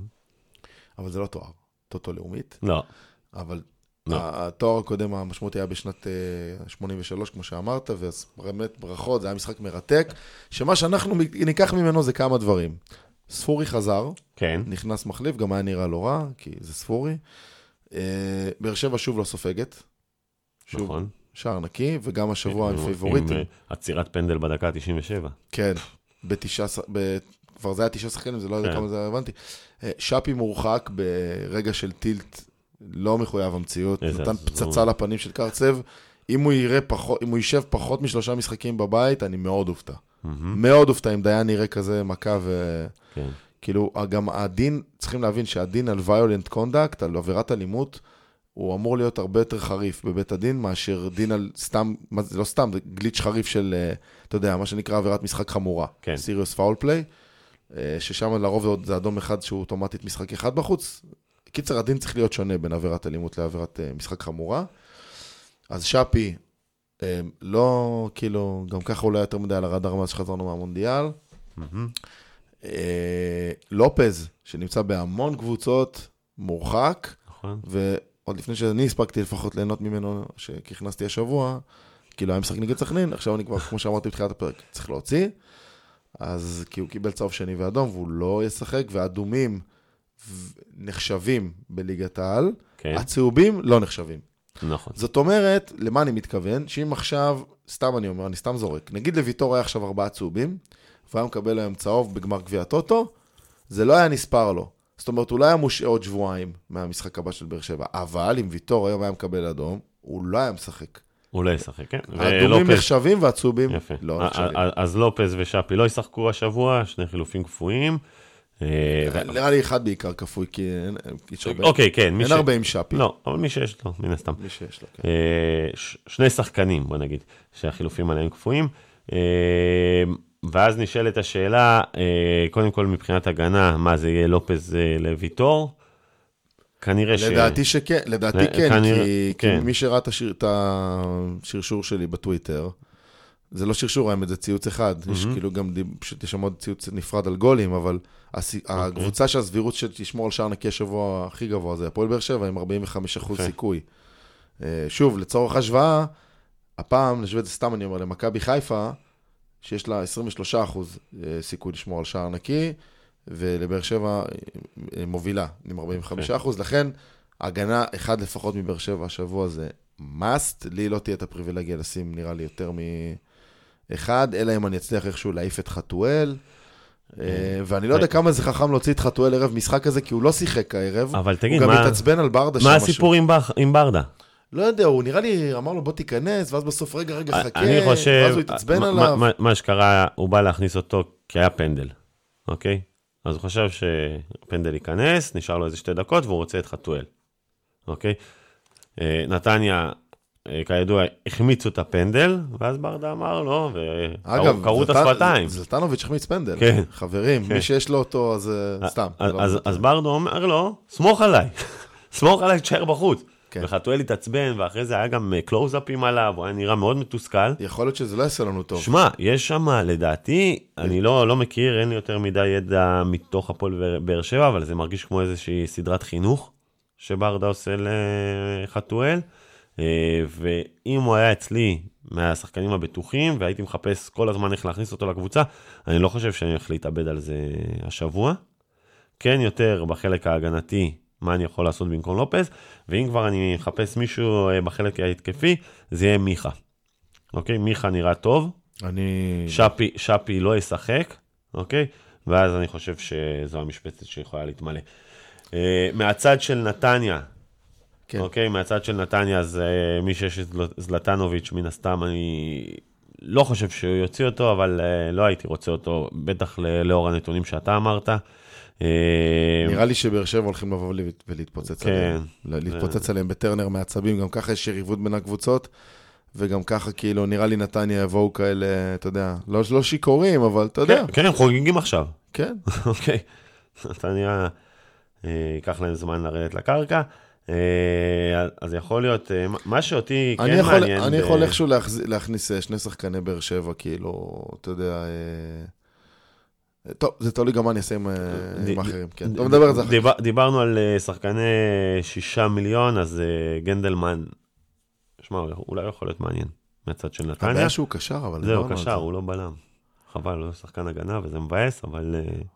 אבל זה לא תואר. טוטו לאומית. לא. אבל התואר הקודם המשמעות היה בשנת שמונים ושלוש, כמו שאמרת, ובאמת ברכות, זה היה משחק מרתק, שמה שאנחנו ניקח ממנו זה כמה דברים. ספורי חזר, כן. נכנס מחליף, גם היה נראה לא רע, כי זה ספורי. באר שבע שוב לא סופגת. נכון. שער נקי, וגם השבוע עם פייבוריטים. עם עצירת פנדל בדקה תשעים ושבע. כן, בתשעה... כבר זה היה תשעה שחקנים, זה לא יודע כמה זה הבנתי. שפי מורחק ברגע של טילט לא מחויב המציאות, נתן פצצה לפנים של קרצב. אם הוא יראה פחות, אם הוא יישב פחות משלושה משחקים בבית, אני מאוד אופתע. מאוד אופתע אם דיין נראה כזה מכה ו... כאילו, גם הדין, צריכים להבין שהדין על violent conduct, על עבירת אלימות, הוא אמור להיות הרבה יותר חריף בבית הדין, מאשר דין על סתם, זה לא סתם, זה גליץ' חריף של, אתה יודע, מה שנקרא עבירת משחק חמורה. serious foul play. ששם לרוב זה אדום אחד שהוא אוטומטית משחק אחד בחוץ. קיצר, הדין צריך להיות שונה בין עבירת אלימות לעבירת משחק חמורה. אז שפי, לא, כאילו, גם ככה אולי יותר מדי על הרדאר מאז שחזרנו מהמונדיאל. לופז, שנמצא בהמון קבוצות, מורחק, ועוד לפני שאני הספקתי לפחות ליהנות ממנו, שככנסתי השבוע, כאילו היה משחק נגד סכנין, עכשיו אני כבר, כמו שאמרתי בתחילת הפרק, צריך להוציא. אז כי הוא קיבל צהוב שני ואדום, והוא לא ישחק, והאדומים נחשבים בליגת העל, כן. הצהובים לא נחשבים. נכון. זאת אומרת, למה אני מתכוון? שאם עכשיו, סתם אני אומר, אני סתם זורק, נגיד לויטור היה עכשיו ארבעה צהובים, והוא היה מקבל היום צהוב בגמר גביע הטוטו, זה לא היה נספר לו. זאת אומרת, הוא לא היה מושעה עוד שבועיים מהמשחק הבא של באר שבע, אבל אם ויטור היום היה מקבל אדום, הוא לא היה משחק. הוא לא ישחק, כן. האדומים נחשבים והצהובים לא נחשבים. אז לופז ושפי לא ישחקו השבוע, שני חילופים קפואים. נראה לי אחד בעיקר כפוי, כי אוקיי, כן. אין הרבה עם שפי. לא, אבל מי שיש לו, מן הסתם. מי שיש לו, כן. שני שחקנים, בוא נגיד, שהחילופים עליהם כפויים. ואז נשאלת השאלה, קודם כל מבחינת הגנה, מה זה יהיה לופז לויטור? כנראה ש... לדעתי שכן, לדעתי כן, כי מי שראה את השרשור שלי בטוויטר, זה לא שרשור, האמת, זה ציוץ אחד. יש כאילו גם, פשוט יש שם עוד ציוץ נפרד על גולים, אבל הקבוצה שהסבירות שתשמור על שער נקי השבוע הכי גבוה, זה הפועל באר שבע עם ארבעים וחמישה אחוז סיכוי. שוב, לצורך השוואה, הפעם, נשווה את זה סתם, אני אומר, למכבי חיפה, שיש לה עשרים ושלושה אחוז סיכוי לשמור על שער נקי, ולבאר שבע מובילה עם ארבעים וחמישה אחוז, לכן הגנה אחד לפחות מבאר שבע השבוע זה must, לי לא תהיה את הפריבילגיה לשים נראה לי יותר מאחד, אלא אם אני אצליח איכשהו להעיף את חתואל, ואני לא יודע כמה זה חכם להוציא את חתואל ערב משחק הזה, כי הוא לא שיחק הערב, אבל תגיד, הוא גם מתעצבן על ברדה. מה הסיפור עם ברדה? לא יודע, הוא נראה לי, אמר לו בוא תיכנס, ואז בסוף רגע רגע חכה, אני חושב, ואז הוא התעצבן עליו. מה שקרה, הוא בא להכניס אותו כי היה פנדל, אוקיי? אז הוא חשב שפנדל ייכנס, נשאר לו איזה שתי דקות, והוא רוצה את חתואל, אוקיי? נתניה, כידוע, החמיצו את הפנדל, ואז ברדה אמר לו, וקראו את השפתיים. זלטנוביץ' החמיץ פנדל, כן. חברים, מי שיש לו אותו, אז סתם. אז ברדה אומר לו, סמוך עליי, סמוך עליי, תשאר בחוץ. וחתואל התעצבן, ואחרי זה היה גם קלוז-אפים עליו, הוא היה נראה מאוד מתוסכל. יכול להיות שזה לא יעשה לנו טוב. שמע, יש שם, לדעתי, אני לא מכיר, אין לי יותר מדי ידע מתוך הפועל באר שבע, אבל זה מרגיש כמו איזושהי סדרת חינוך, שברדה עושה לחתואל, ואם הוא היה אצלי מהשחקנים הבטוחים, והייתי מחפש כל הזמן איך להכניס אותו לקבוצה, אני לא חושב שאני הולך להתאבד על זה השבוע. כן, יותר בחלק ההגנתי, מה אני יכול לעשות במקום לופס, ואם כבר אני מחפש מישהו בחלק ההתקפי, זה יהיה מיכה. אוקיי? מיכה נראה טוב. אני... שפי, שפי לא ישחק, אוקיי? ואז אני חושב שזו המשבצת שיכולה להתמלא. מהצד של נתניה, כן. אוקיי? מהצד של נתניה, אז מי שיש זלטנוביץ' מן הסתם, אני לא חושב שהוא יוציא אותו, אבל לא הייתי רוצה אותו, בטח לאור הנתונים שאתה אמרת. נראה לי שבאר שבע הולכים לבוא ולהתפוצץ עליהם. להתפוצץ עליהם בטרנר מעצבים, גם ככה יש יריבות בין הקבוצות, וגם ככה כאילו נראה לי נתניה יבואו כאלה, אתה יודע, לא שיקורים, אבל אתה יודע. כן, הם חוגגים עכשיו. כן. אוקיי. נתניה ייקח להם זמן לרדת לקרקע, אז יכול להיות, מה שאותי כן מעניין. אני יכול איכשהו להכניס שני שחקני באר שבע, כאילו, אתה יודע... טוב, זה תולי גם מה אני אעשה עם אחרים, כן. טוב, נדבר על זה אחר. דיברנו על שחקני שישה מיליון, אז גנדלמן, שמע, אולי יכול להיות מעניין, מהצד של נתניה. הבעיה שהוא קשר, אבל... זהו, קשר, הוא לא בלם. חבל, לא שחקן הגנה, וזה מבאס, אבל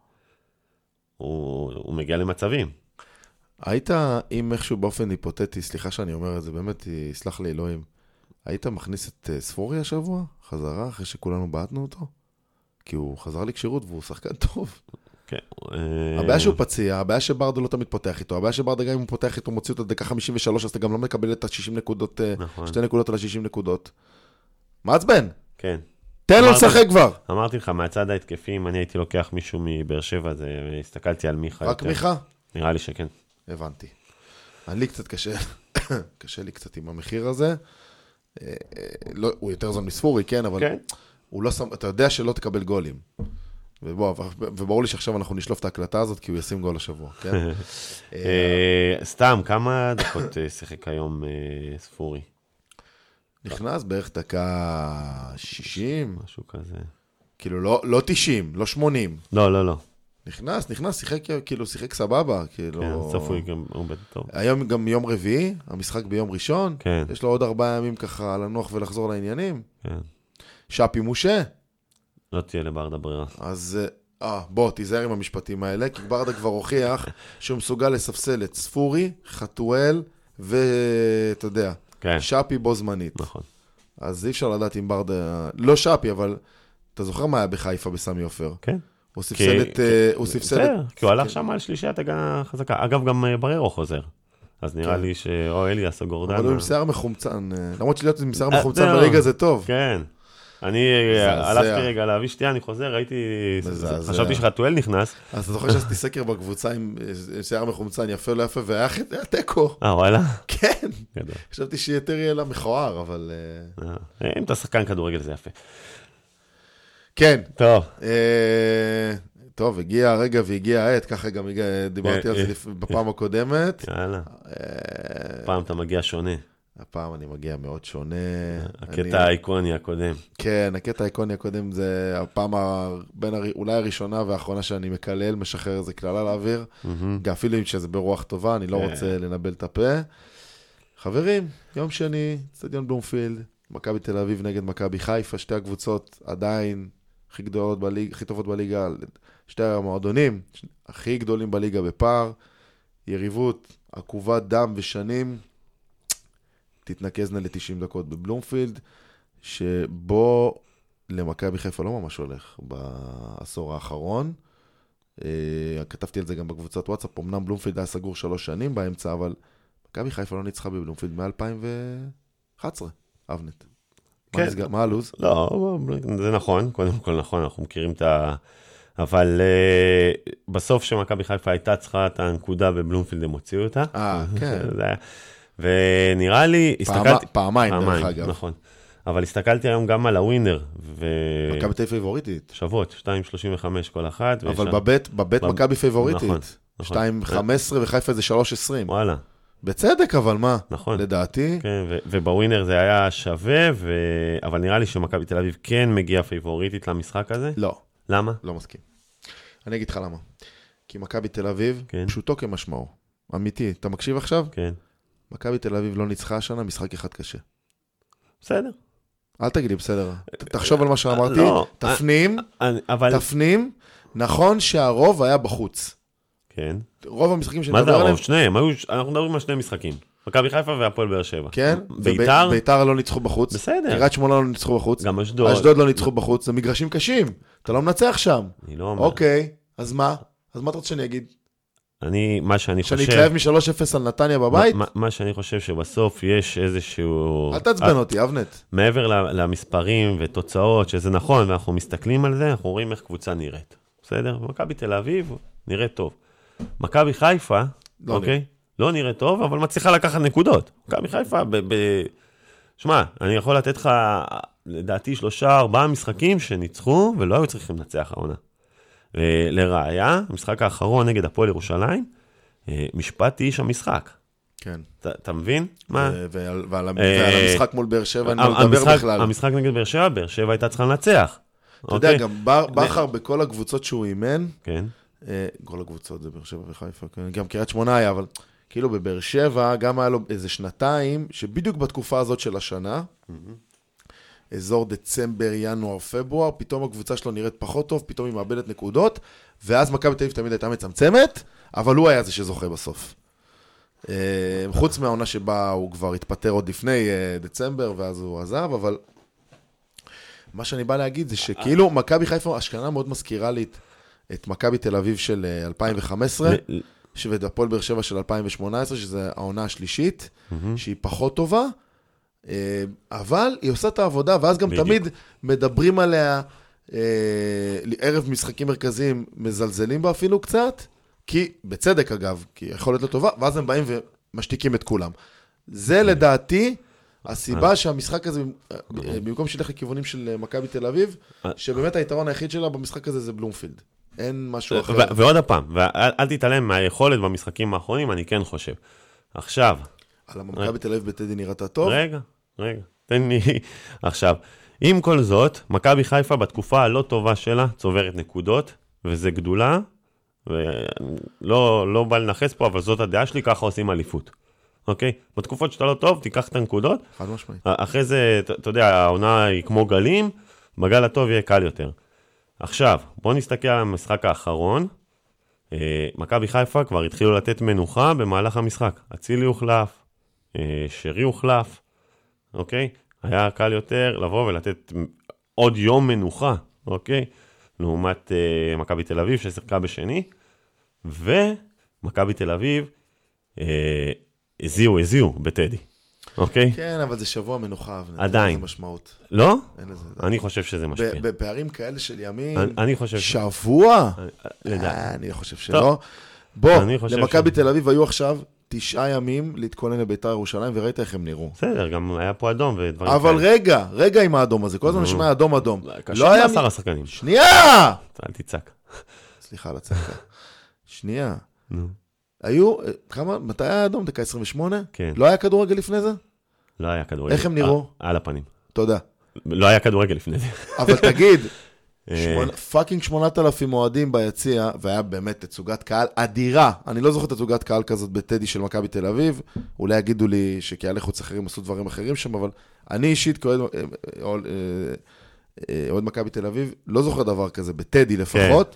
הוא מגיע למצבים. היית, אם איכשהו באופן היפותטי, סליחה שאני אומר את זה, באמת, יסלח לי אלוהים, היית מכניס את ספורי השבוע, חזרה, אחרי שכולנו בעטנו אותו? כי הוא חזר לקשירות והוא שחקן טוב. כן. הבעיה שהוא פציע, הבעיה שברדה לא תמיד פותח איתו, הבעיה שברדה גם אם הוא פותח איתו, מוציא אותו דקה חמישים ושלוש, אז אתה גם לא מקבל את ה-שישים נקודות, שתי נקודות על ה-שישים נקודות. מעצבן. כן. תן לו לשחק כבר. אמרתי לך, מהצד ההתקפי, אם אני הייתי לוקח מישהו מבאר שבע, הסתכלתי על מיכה. רק מיכה? נראה לי שכן. הבנתי. אני קצת קשה, קשה לי קצת עם המחיר הזה. הוא יותר זמן מספורי, כן, אבל... הוא לא שם, אתה יודע שלא תקבל גולים. ובוא, וברור לי שעכשיו אנחנו נשלוף את ההקלטה הזאת, כי הוא ישים גול השבוע, כן? סתם, כמה דקות שיחק היום ספורי? נכנס בערך דקה שישים. משהו כזה. כאילו, לא תשעים, לא שמונים. לא, לא, לא. נכנס, נכנס, שיחק, כאילו, שיחק סבבה, כאילו... כן, ספורי גם הרבה טוב. היום גם יום רביעי, המשחק ביום ראשון. כן. יש לו עוד ארבעה ימים ככה לנוח ולחזור לעניינים. כן. שפי מושה. לא תהיה לברדה ברירה. אז, אה, בוא, תיזהר עם המשפטים האלה, כי ברדה כבר הוכיח שהוא מסוגל לספסל את ספורי, חתואל, ואתה יודע, כן. שפי בו זמנית. נכון. אז אי אפשר לדעת אם ברדה, לא שפי, אבל אתה זוכר מה היה בחיפה בסמי עופר? כן. הוא ספסל את... הוא ספסל את... כי הוא הלך שם על שלישיית הגנה חזקה. אגב, גם בררו חוזר. אז נראה לי שאו אליאס או גורדנה. אבל הוא עם שיער מחומצן. למרות שלהיות עם שיער מחומצן בליגה זה טוב. כן. אני הלכתי רגע להביא שתייה, אני חוזר, ראיתי, חשבתי שחתואל נכנס. אז אתה זוכר שעשיתי סקר בקבוצה עם שיער מחומצן יפה לא יפה, והיה טקו. אה, וואלה? כן. חשבתי שיותר יהיה לה מכוער, אבל... אם אתה שחקן כדורגל זה יפה. כן. טוב. טוב, הגיע הרגע והגיע העת, ככה גם דיברתי על זה בפעם הקודמת. יאללה. פעם אתה מגיע שונה. הפעם אני מגיע מאוד שונה. הקטע אני... האיקוני הקודם. כן, הקטע האיקוני הקודם זה הפעם ה... בין הר... אולי הראשונה והאחרונה שאני מקלל, משחרר איזה כללה לאוויר. Mm-hmm. אפילו אם שזה ברוח טובה, אני לא yeah. רוצה לנבל את הפה. חברים, יום שני, סטדיון בלומפילד, מכבי תל אביב נגד מכבי חיפה, שתי הקבוצות עדיין הכי גדולות בליגה, הכי טובות בליגה, שתי המועדונים, הכי גדולים בליגה בפער, יריבות, עקובת דם ושנים, תתנקזנה ל-תשעים דקות בבלומפילד, שבו למכבי חיפה לא ממש הולך בעשור האחרון. כתבתי על זה גם בקבוצת וואטסאפ, אמנם בלומפילד היה סגור שלוש שנים באמצע, אבל מכבי חיפה לא ניצחה בבלומפילד מ-אלפיים ואחת עשרה, אבנט. כן. מה הלוז? לא, זה נכון, קודם כל נכון, אנחנו מכירים את ה... אבל uh, בסוף שמכבי חיפה הייתה צריכה את הנקודה בבלומפילד, הם הוציאו אותה. אה, כן. ונראה לי... הסתכלתי... פעמיים, דרך אגב. נכון. אבל הסתכלתי היום גם על הווינר. ו... מכבי תל פייבוריטית. שוות, שתיים שלושים וחמש כל אחת. אבל בבית, בבית מכבי פייבוריטית. נכון. שתיים חמש עשרה וחיפה זה שלוש עשרים. וואלה. בצדק, אבל מה? נכון. לדעתי. כן, ו- ובווינר זה היה שווה, ו... אבל נראה לי שמכבי תל אביב כן מגיעה פייבוריטית למשחק הזה. לא. למה? לא מסכים. אני אגיד לך למה. כי מכבי תל אביב, כן. פשוטו כמשמעו. אמיתי, אתה מקשיב עכשיו? כן. מכבי תל אביב לא ניצחה השנה, משחק אחד קשה. בסדר. אל תגיד לי בסדר. תחשוב על מה שאמרתי, לא, תפנים, אני, אבל... תפנים. נכון שהרוב היה בחוץ. כן. רוב המשחקים מה זה הרוב? שניהם. אנחנו מדברים על שני משחקים. מכבי חיפה והפועל באר שבע. כן. ביתר? ביתר לא ניצחו בחוץ. בסדר. קריית שמונה לא ניצחו בחוץ. גם אשדוד. אשדוד לא ניצחו בחוץ. זה מגרשים קשים. אתה לא מנצח שם. אני לא אומר. אוקיי. אז מה? אז מה אתה רוצה שאני אגיד? אני, מה שאני חושב... שאני אתלהב מ-שלוש אפס על נתניה בבית? מה, מה שאני חושב שבסוף יש איזשהו... אל תעצבן אותי, אבנט. מעבר למספרים ותוצאות, שזה נכון, ואנחנו מסתכלים על זה, אנחנו רואים איך קבוצה נראית. בסדר? מכבי תל אביב נראית טוב. מכבי חיפה, לא אוקיי? נראה. לא נראית טוב, אבל מצליחה לקחת נקודות. מכבי חיפה, ב... ב... שמע, אני יכול לתת לך, לדעתי, שלושה, ארבעה משחקים שניצחו, ולא היו צריכים לנצח העונה. לראיה, המשחק האחרון נגד הפועל ירושלים, משפט איש המשחק. כן. אתה מבין? מה? ועל המשחק מול באר שבע, אני לא מדבר בכלל. המשחק נגד באר שבע, באר שבע הייתה צריכה לנצח. אתה יודע, גם בכר בכל הקבוצות שהוא אימן, כן. כל הקבוצות זה באר שבע וחיפה, גם קריית שמונה היה, אבל כאילו בבאר שבע, גם היה לו איזה שנתיים, שבדיוק בתקופה הזאת של השנה, אזור דצמבר, ינואר, פברואר, פתאום הקבוצה שלו נראית פחות טוב, פתאום היא מאבדת נקודות, ואז מכבי תל אביב תמיד הייתה מצמצמת, אבל הוא היה זה שזוכה בסוף. חוץ מהעונה שבה הוא כבר התפטר עוד לפני דצמבר, ואז הוא עזב, אבל מה שאני בא להגיד זה שכאילו מכבי חיפה, השכנה מאוד מזכירה לי את מכבי תל אביב של אלפיים וחמש עשרה, ואת הפועל באר שבע של אלפיים ושמונה עשרה, שזה העונה השלישית, שהיא פחות טובה, אבל היא עושה את העבודה, ואז גם בדיוק. תמיד מדברים עליה, ערב משחקים מרכזיים מזלזלים בה אפילו קצת, כי, בצדק אגב, כי יכול להיות לא טובה, ואז הם באים ומשתיקים את כולם. זה לדעתי הסיבה שהמשחק הזה, במקום שילך לכיוונים של מכבי תל אביב, שבאמת היתרון היחיד שלה במשחק הזה זה בלומפילד. אין משהו אחר. ועוד הפעם, ואל תתעלם מהיכולת במשחקים האחרונים, אני כן חושב. עכשיו. על המכבי תל אביב בטדי נראתה טוב? רגע, רגע, תן לי. עכשיו, עם כל זאת, מכבי חיפה בתקופה הלא טובה שלה, צוברת נקודות, וזה גדולה, ולא לא בא לנחס פה, אבל זאת הדעה שלי, ככה עושים אליפות. אוקיי? בתקופות שאתה לא טוב, תיקח את הנקודות. חד משמעית. אחרי זה, אתה יודע, העונה היא כמו גלים, בגל הטוב יהיה קל יותר. עכשיו, בואו נסתכל על המשחק האחרון. מכבי חיפה כבר התחילו לתת מנוחה במהלך המשחק. אצילי הוחלף, שרי הוחלף, אוקיי? היה קל יותר לבוא ולתת עוד יום מנוחה, אוקיי? לעומת uh, מכבי תל אביב ששיחקה בשני, ומכבי תל אביב uh, הזיעו, הזיעו בטדי, אוקיי? כן, אבל זה שבוע מנוחה. עדיין. זה משמעות. לא? אין לזה. אני חושב שזה משפיע. בפערים כאלה של ימים, אני, אני חושב שבוע? לדעת. אני חושב שלא. בוא, למכבי תל אביב היו עכשיו תשעה ימים להתכונן לביתר ירושלים, וראית איך הם נראו. בסדר, גם היה פה אדום ודברים אבל כאלה. רגע, רגע עם האדום הזה, כל הזמן נשמע אדום אדום. קשה לא לעשר השחקנים. שנייה! אל תצעק. סליחה על הצעקה. שנייה. היו, כמה, מתי היה אדום? דקה עשרים ושמונה? כן. לא היה כדורגל לפני זה? לא היה כדורגל. איך הם נראו? על הפנים. תודה. לא היה כדורגל לפני זה. אבל תגיד, פאקינג שמונת אלפים אוהדים ביציע, והיה באמת תצוגת קהל אדירה. אני לא זוכר תצוגת קהל כזאת בטדי של מכבי תל אביב. אולי יגידו לי שקהלי חוץ אחרים עשו דברים אחרים שם, אבל אני אישית כאוהד אוהד מכבי תל אביב, לא זוכר דבר כזה, בטדי לפחות.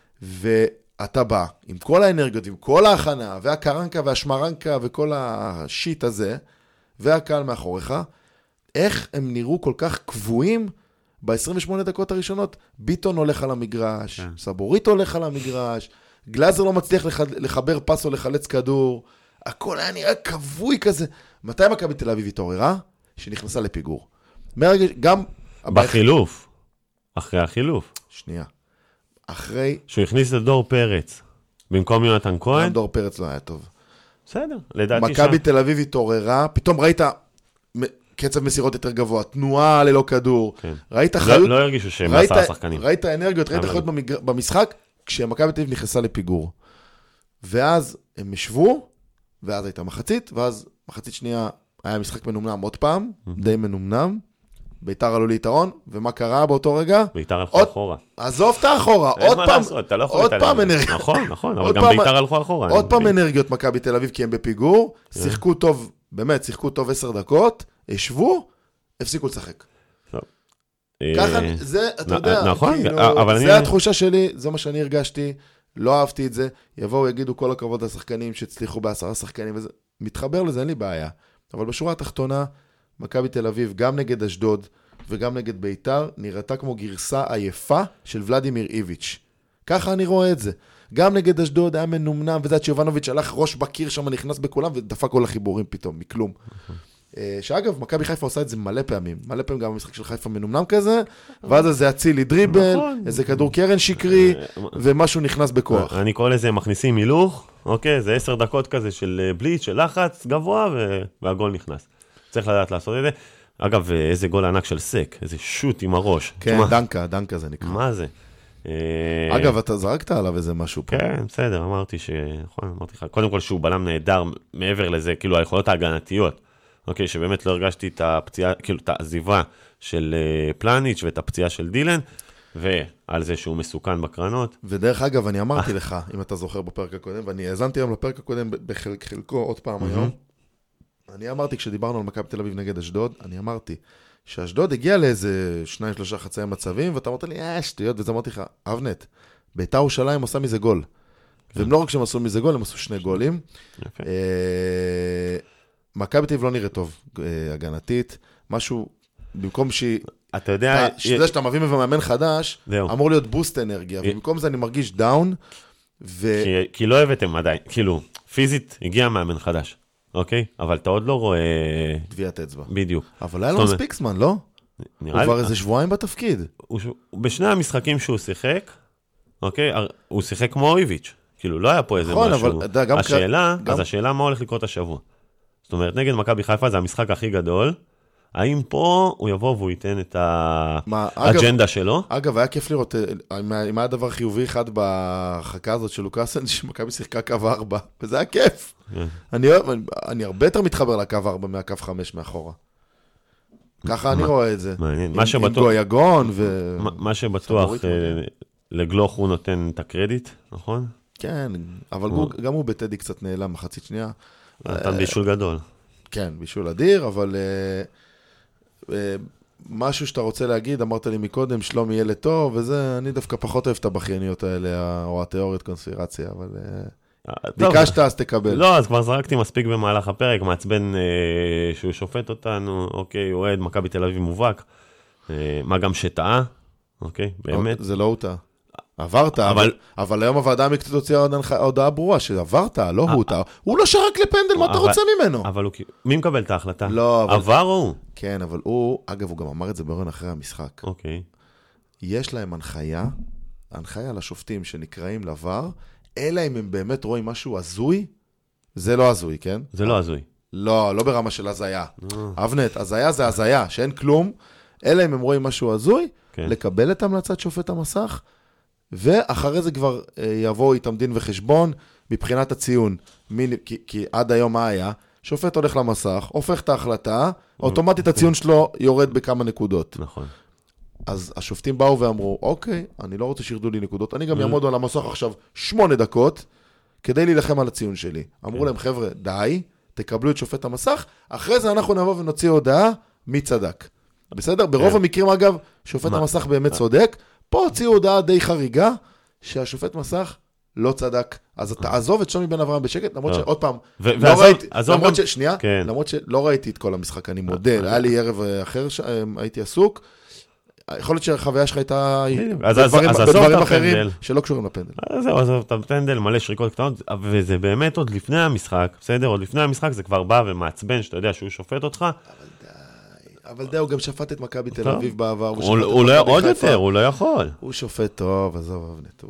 ואתה בא עם כל האנרגיות, עם כל ההכנה, והקרנקה והשמרנקה וכל השיט הזה, והקהל מאחוריך, איך הם נראו כל כך קבועים ב-עשרים ושמונה דקות הראשונות? ביטון הולך על המגרש, כן. סבורית הולך על המגרש, גלאזר לא מצליח לח... לחבר פס או לחלץ כדור, הכל היה נראה קבוי כזה. מתי מכבי תל אביב התעוררה? שנכנסה לפיגור. מהרגע, גם... בחילוף. אחרי החילוף. שנייה. אחרי... שהוא הכניס לדור פרץ, במקום יונתן כהן. גם דור פרץ לא היה טוב. בסדר, לדעתי מכבי תל אביב התעוררה, פתאום ראית... קצב מסירות יותר גבוה, תנועה ללא כדור, כן. ראית חיות... לא, לא הרגישו שהם עשרה שחקנים. ראית אנרגיות, ראית חיות במג... במשחק, כשמכבי תל אביב נכנסה לפיגור. ואז הם ישבו, ואז הייתה מחצית, ואז מחצית שנייה היה משחק מנומנם עוד פעם, די מנומנם, ביתר עלו ליתרון, ומה קרה באותו רגע? ביתר הלכו עוד... אחורה. עזוב את האחורה, עוד פעם, לא עוד פעם אנרגיות. נכון, נכון, אבל גם ביתר הלכו אחורה. עוד פעם אנרגיות מכבי תל אביב, כי הם בפיגור, שיחקו טוב, באמת, שיחקו טוב עשר דקות, ישבו, הפסיקו לשחק. ככה, זה, אתה יודע, נכון, זה התחושה שלי, זה מה שאני הרגשתי, לא אהבתי את זה, יבואו, יגידו כל הכבוד לשחקנים שהצליחו בעשרה שחקנים, וזה מתחבר לזה, אין לי בעיה. אבל בשורה התחתונה, מכבי תל אביב, גם נגד אשדוד וגם נגד ביתר, נראתה כמו גרסה עייפה של ולדימיר איביץ'. ככה אני רואה את זה. גם נגד אשדוד היה מנומנם, וזה שיובנוביץ' הלך ראש בקיר שם, נכנס בכולם, ודפק כל החיבורים פתאום, מכלום. שאגב, מכבי חיפה עושה את זה מלא פעמים. מלא פעמים גם במשחק של חיפה מנומנם כזה, ואז זה הצילי דריבל, איזה כדור קרן שקרי, ומשהו נכנס בכוח. אני קורא לזה מכניסים הילוך, אוקיי? זה עשר דקות כזה של בליץ, של לחץ גבוה, והגול נכנס. צריך לדעת לעשות את זה. אגב, איזה גול ענק של סק, איזה שוט עם הראש. כן, דנקה, דנקה זה נקרא. מה זה? אגב, אתה זרקת עליו איזה משהו פה. כן, בסדר, אמרתי ש... נכון, אמרתי לך, קודם כל שהוא בלם נהדר, מעבר לזה, כאילו, היכולות ההגנתיות. אוקיי, שבאמת לא הרגשתי את הפציעה, כאילו, את העזיבה של פלניץ' ואת הפציעה של דילן, ועל זה שהוא מסוכן בקרנות. ודרך אגב, אני אמרתי לך, אם אתה זוכר בפרק הקודם, ואני האזנתי היום לפרק הקודם בחלקו עוד פעם היום, אני אמרתי, כשדיברנו על מכבי תל אביב נגד אשדוד, אני אמרתי, שאשדוד הגיע לאיזה שניים, שלושה חצאי מצבים, ואתה אמרת לי, אה, שטויות, וזה אמרתי לך, אבנט, ביתר ירושלים עושה מזה גול. והם לא רק שהם עשו מזה גול, הם עשו שני גולים. מכבי תל אביב לא נראה טוב, הגנתית, משהו, במקום שהיא... אתה יודע... שזה שאתה מביא ומאמן חדש, אמור להיות בוסט אנרגיה, ובמקום זה אני מרגיש דאון, ו... כי לא הבאתם עדיין, כאילו, פיזית הגיע מאמן חדש. אוקיי? אבל אתה עוד לא רואה... טביעת אצבע. בדיוק. אבל היה לו מספיק זמן, לא? הוא כבר איזה שבועיים בתפקיד. בשני המשחקים שהוא שיחק, אוקיי? הוא שיחק כמו איביץ'. כאילו, לא היה פה איזה משהו. השאלה, אז השאלה מה הולך לקרות השבוע. זאת אומרת, נגד מכבי חיפה זה המשחק הכי גדול. האם פה הוא יבוא והוא ייתן את האג'נדה שלו? אגב, היה כיף לראות, אם היה דבר חיובי אחד בהרחקה הזאת של לוקאסן, שמכבי שיחקה קו ארבע, וזה היה כיף. אני הרבה יותר מתחבר לקו ארבע מהקו חמש מאחורה. ככה אני רואה את זה. עם גויגון ו... מה שבטוח, לגלוך הוא נותן את הקרדיט, נכון? כן, אבל גם הוא בטדי קצת נעלם מחצית שנייה. נתן בישול גדול. כן, בישול אדיר, אבל... משהו שאתה רוצה להגיד, אמרת לי מקודם, שלומי ילד טוב, וזה, אני דווקא פחות אוהב את הבחייניות האלה, או התיאוריות קונספירציה, אבל ביקשת, אז תקבל. לא, אז כבר זרקתי מספיק במהלך הפרק, מעצבן שהוא שופט אותנו, אוקיי, הוא אוהד מכבי תל אביב מובהק, מה גם שטעה, אוקיי, באמת. זה לא הוא טעה. עברת, אבל, אבל היום הוועדה המקצועית הוציאה הודעה ברורה, שעברת, לא הוא טעה. הוא לא שרק לפנדל, מה אתה רוצה ממנו? אבל הוא, מי מקבל את ההחלטה? לא, אבל... עבר או הוא? כן, אבל הוא, אגב, הוא גם אמר את זה ברון אחרי המשחק. אוקיי. יש להם הנחיה, הנחיה לשופטים שנקראים לבר, אלא אם הם באמת רואים משהו הזוי, זה לא הזוי, כן? זה לא הזוי. לא, לא ברמה של הזיה. אבנט, הזיה זה הזיה, שאין כלום, אלא אם הם רואים משהו הזוי, לקבל את המלצת שופט המסך, ואחרי זה כבר יבוא איתם דין וחשבון, מבחינת הציון, מי, כי, כי עד היום מה היה? שופט הולך למסך, הופך את ההחלטה, אוטומטית הציון שלו יורד בכמה נקודות. נכון. אז השופטים באו ואמרו, אוקיי, אני לא רוצה שירדו לי נקודות, אני גם יעמוד על המסך עכשיו שמונה דקות, כדי להילחם על הציון שלי. אמרו להם, חבר'ה, די, תקבלו את שופט המסך, אחרי זה אנחנו נבוא ונוציא הודעה מי צדק. בסדר? ברוב המקרים, אגב, שופט המסך באמת צודק, פה הוציאו הודעה די חריגה, שהשופט מסך לא צדק. אז אתה עזוב את שלומי בן אברהם בשקט, למרות שעוד פעם, לא ראיתי, למרות ש... שנייה, למרות שלא ראיתי את כל המשחק, אני מודה, היה לי ערב אחר, הייתי עסוק, יכול להיות שהחוויה שלך הייתה בדברים אחרים שלא קשורים לפנדל. אז זהו, עזוב את הפנדל, מלא שריקות קטנות, וזה באמת עוד לפני המשחק, בסדר? עוד לפני המשחק זה כבר בא ומעצבן, שאתה יודע שהוא שופט אותך. אבל די, הוא גם שפט את מכבי תל אביב בעבר. הוא לא עוד יותר, הוא לא יכול. הוא שופט טוב, עזוב, אבנט.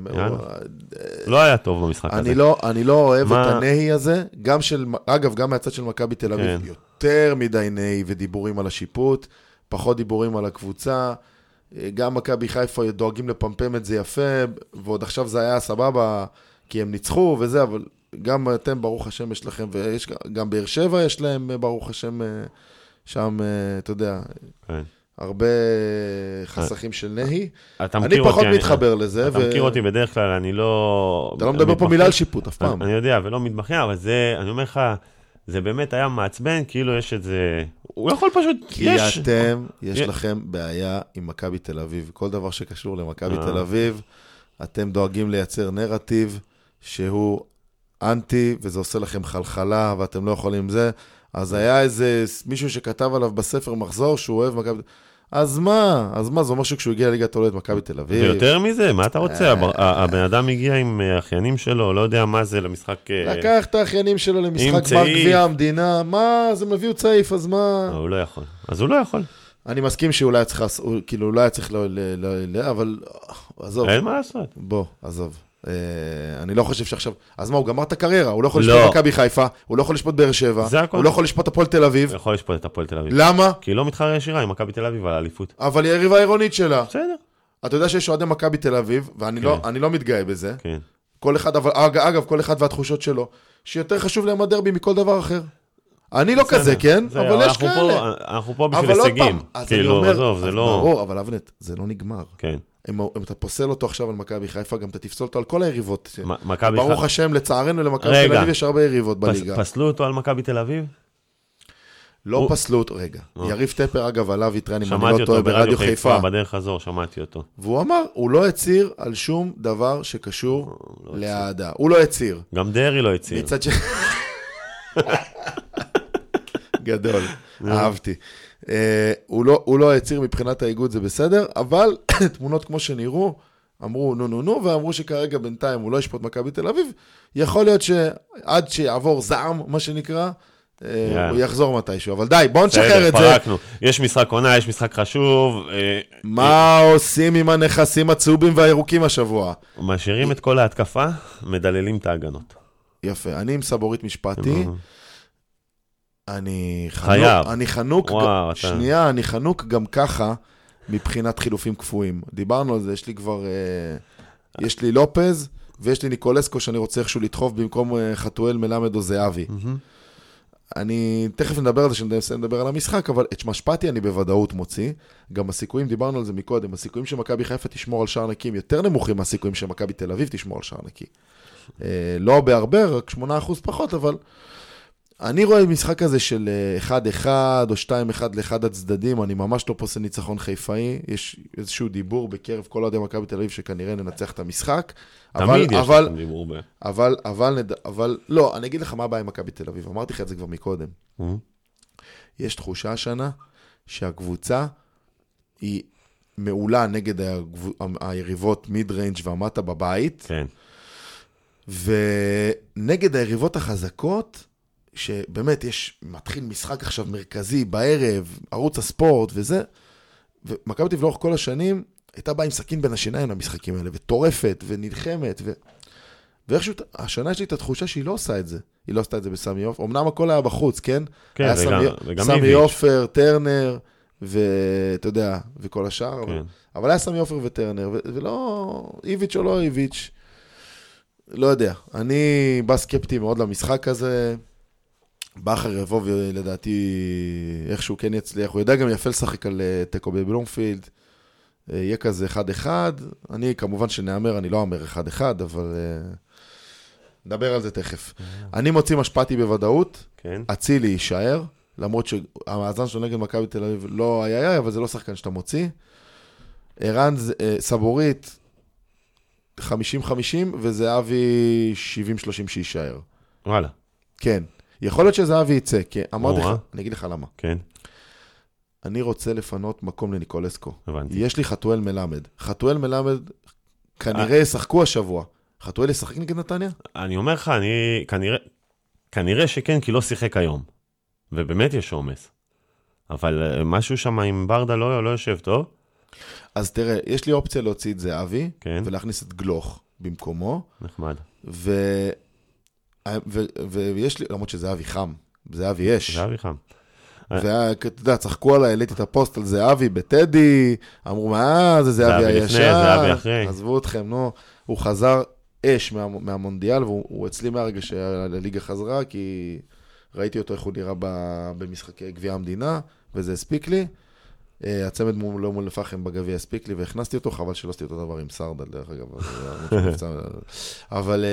לא היה טוב במשחק הזה. אני לא אוהב את הנהי הזה, אגב, גם מהצד של מכבי תל אביב, יותר מדי נהי ודיבורים על השיפוט, פחות דיבורים על הקבוצה, גם מכבי חיפה דואגים לפמפם את זה יפה, ועוד עכשיו זה היה סבבה, כי הם ניצחו וזה, אבל גם אתם, ברוך השם, יש לכם, וגם באר שבע יש להם, ברוך השם, שם, אתה יודע, הרבה חסכים של נהי. אני פחות מתחבר לזה. אתה מכיר אותי בדרך כלל, אני לא... אתה לא מדבר פה מילה על שיפוט, אף פעם. אני יודע, ולא מתמחיה, אבל זה, אני אומר לך, זה באמת היה מעצבן, כאילו יש את זה... הוא יכול פשוט... כי אתם, יש לכם בעיה עם מכבי תל אביב. כל דבר שקשור למכבי תל אביב, אתם דואגים לייצר נרטיב שהוא אנטי, וזה עושה לכם חלחלה, ואתם לא יכולים זה. אז היה איזה מישהו שכתב עליו בספר מחזור, שהוא אוהב מכבי... אז מה? אז מה? זה אומר שכשהוא הגיע לליגת העולים מכבי תל אביב. ויותר מזה, מה אתה רוצה? הבן אדם הגיע עם האחיינים שלו, לא יודע מה זה למשחק... לקח את האחיינים שלו למשחק גמר גביע המדינה, מה? זה מביאו צעיף, אז מה? הוא לא יכול. אז הוא לא יכול. אני מסכים שאולי היה צריך, כאילו אולי היה צריך, אבל עזוב. אין מה לעשות. בוא, עזוב. אני לא חושב שעכשיו, אז מה, הוא גמר את הקריירה, הוא לא יכול לשפוט מכבי חיפה, הוא לא יכול לשפוט באר שבע, הוא לא יכול לשפוט הפועל תל אביב. הוא יכול לשפוט את הפועל תל אביב. למה? כי היא לא מתחרה ישירה עם מכבי תל אביב על האליפות. אבל היא היריבה העירונית שלה. בסדר. אתה יודע שיש אוהדי מכבי תל אביב, ואני לא, אני לא מתגאה בזה. כן. כל אחד, אבל אגב, כל אחד והתחושות שלו, שיותר חשוב להם הדרבי מכל דבר אחר. אני לא כזה, כן? אבל יש כאלה. אנחנו פה בשביל הישגים. כאילו, עזוב, זה לא... אבל אבנט, זה לא נגמר. כן. אם אתה פוסל אותו עכשיו על מכבי חיפה, גם אתה תפסול אותו על כל היריבות. ברוך השם, לצערנו, למכבי תל אביב יש הרבה יריבות בליגה. פסלו אותו על מכבי תל אביב? לא פסלו אותו, רגע. יריב טפר, אגב, עליו יתרן, אם אני לא טועה, ברדיו חיפה. בדרך חזור, שמעתי אותו. והוא אמר, הוא לא הציר על שום דבר שקשור להעדה. הוא לא הציר. גם דרי לא הציר. מצד ש... גדול, אהבתי. הוא לא הציר מבחינת האיגוד, זה בסדר, אבל תמונות כמו שנראו, אמרו נו נו נו, ואמרו שכרגע בינתיים הוא לא ישפוט מכבי תל אביב, יכול להיות שעד שיעבור זעם, מה שנקרא, הוא יחזור מתישהו, אבל די, בוא נשחרר את זה. יש משחק עונה, יש משחק חשוב. מה עושים עם הנכסים הצהובים והירוקים השבוע? משאירים את כל ההתקפה, מדללים את ההגנות. יפה, אני עם סבורית משפטי, אני חנוק, אני חנוק, שנייה, אני חנוק גם ככה, מבחינת חילופים קפואים. דיברנו על זה, יש לי כבר, יש לי לופז, ויש לי ניקולסקו שאני רוצה איכשהו לדחוף במקום חתואל מלמד או זהבי. אני תכף נדבר על זה, שנדבר על המשחק, אבל את משפטי אני בוודאות מוציא. גם הסיכויים, דיברנו על זה מקודם, הסיכויים שמכבי חיפה תשמור על שער נקי, יותר נמוכים מהסיכויים שמכבי תל אביב תשמור על שער נקי. לא בהרבה, רק שמונה אחוז פחות, אבל אני רואה משחק הזה של אחד אחד או שתיים אחד לאחד הצדדים, אני ממש לא פוסל ניצחון חיפאי, יש איזשהו דיבור בקרב כל אוהדי מכבי תל אביב שכנראה ננצח את המשחק. תמיד יש לכם דיבור ב... אבל, אבל, אבל, לא, אני אגיד לך מה הבעיה עם מכבי תל אביב, אמרתי לך את זה כבר מקודם. יש תחושה השנה שהקבוצה היא מעולה נגד היריבות מיד ריינג' ומטה בבית, כן. ונגד היריבות החזקות, שבאמת יש, מתחיל משחק עכשיו מרכזי בערב, ערוץ הספורט וזה, ומכבי תל אביב לאורך כל השנים, הייתה באה עם סכין בין השיניים למשחקים האלה, וטורפת ונלחמת, ו... ואיכשהו, השנה יש לי את התחושה שהיא לא עושה את זה, היא לא עשתה את זה בסמי אופר, אמנם הכל היה בחוץ, כן? כן, היה וגם, סמי... וגם סמי אופר, טרנר, ואתה יודע, וכל השאר, כן. אבל... אבל היה סמי אופר וטרנר, ו... ולא, איביץ' או לא איביץ', לא יודע, אני בא סקפטי מאוד למשחק הזה, בכר יבוא ולדעתי איכשהו כן יצליח, הוא יודע גם יפה לשחק על טקו בבלומפילד, יהיה כזה אחד אחד, אני כמובן שנאמר, אני לא אומר אחד אחד, אבל נדבר על זה תכף. אני מוציא משפטי בוודאות, אצילי יישאר, למרות שהמאזן שלו נגד מכבי תל אביב לא היה היה, אבל זה לא שחקן שאתה מוציא. ערן סבורית, חמישים חמישים, וזהבי שבעים שלושים שיישאר. וואלה. כן. יכול להיות שזהבי יצא, כי אמרתי לך, אני אגיד לך למה. כן. אני רוצה לפנות מקום לניקולסקו. הבנתי. יש לי חתואל מלמד. חתואל מלמד, כנראה ישחקו השבוע. חתואל ישחק נגד נתניה? אני אומר לך, אני, כנראה, כנראה שכן, כי לא שיחק היום. ובאמת יש עומס. אבל משהו שם עם ברדה לא, לא יושב טוב. אז תראה, יש לי אופציה להוציא את זהבי, כן. ולהכניס את גלוך במקומו. נחמד. ו... ו... ויש לי, למרות שזהבי חם, זהבי יש. זהבי חם. ואתה יודע, צחקו עליי, העליתי את הפוסט על זהבי בטדי, אמרו, מה, זה זהבי הישר. זהבי אחרי. עזבו אתכם, נו. הוא חזר אש מה, מהמונדיאל, והוא אצלי מהרגע שהליגה חזרה, כי ראיתי אותו איך הוא נראה במשחקי גביע המדינה, וזה הספיק לי. הצמד מול מול לפחם בגביע הספיק לי, והכנסתי אותו, חבל שלא עשיתי אותו דבר עם סרדל, דרך אגב. אבל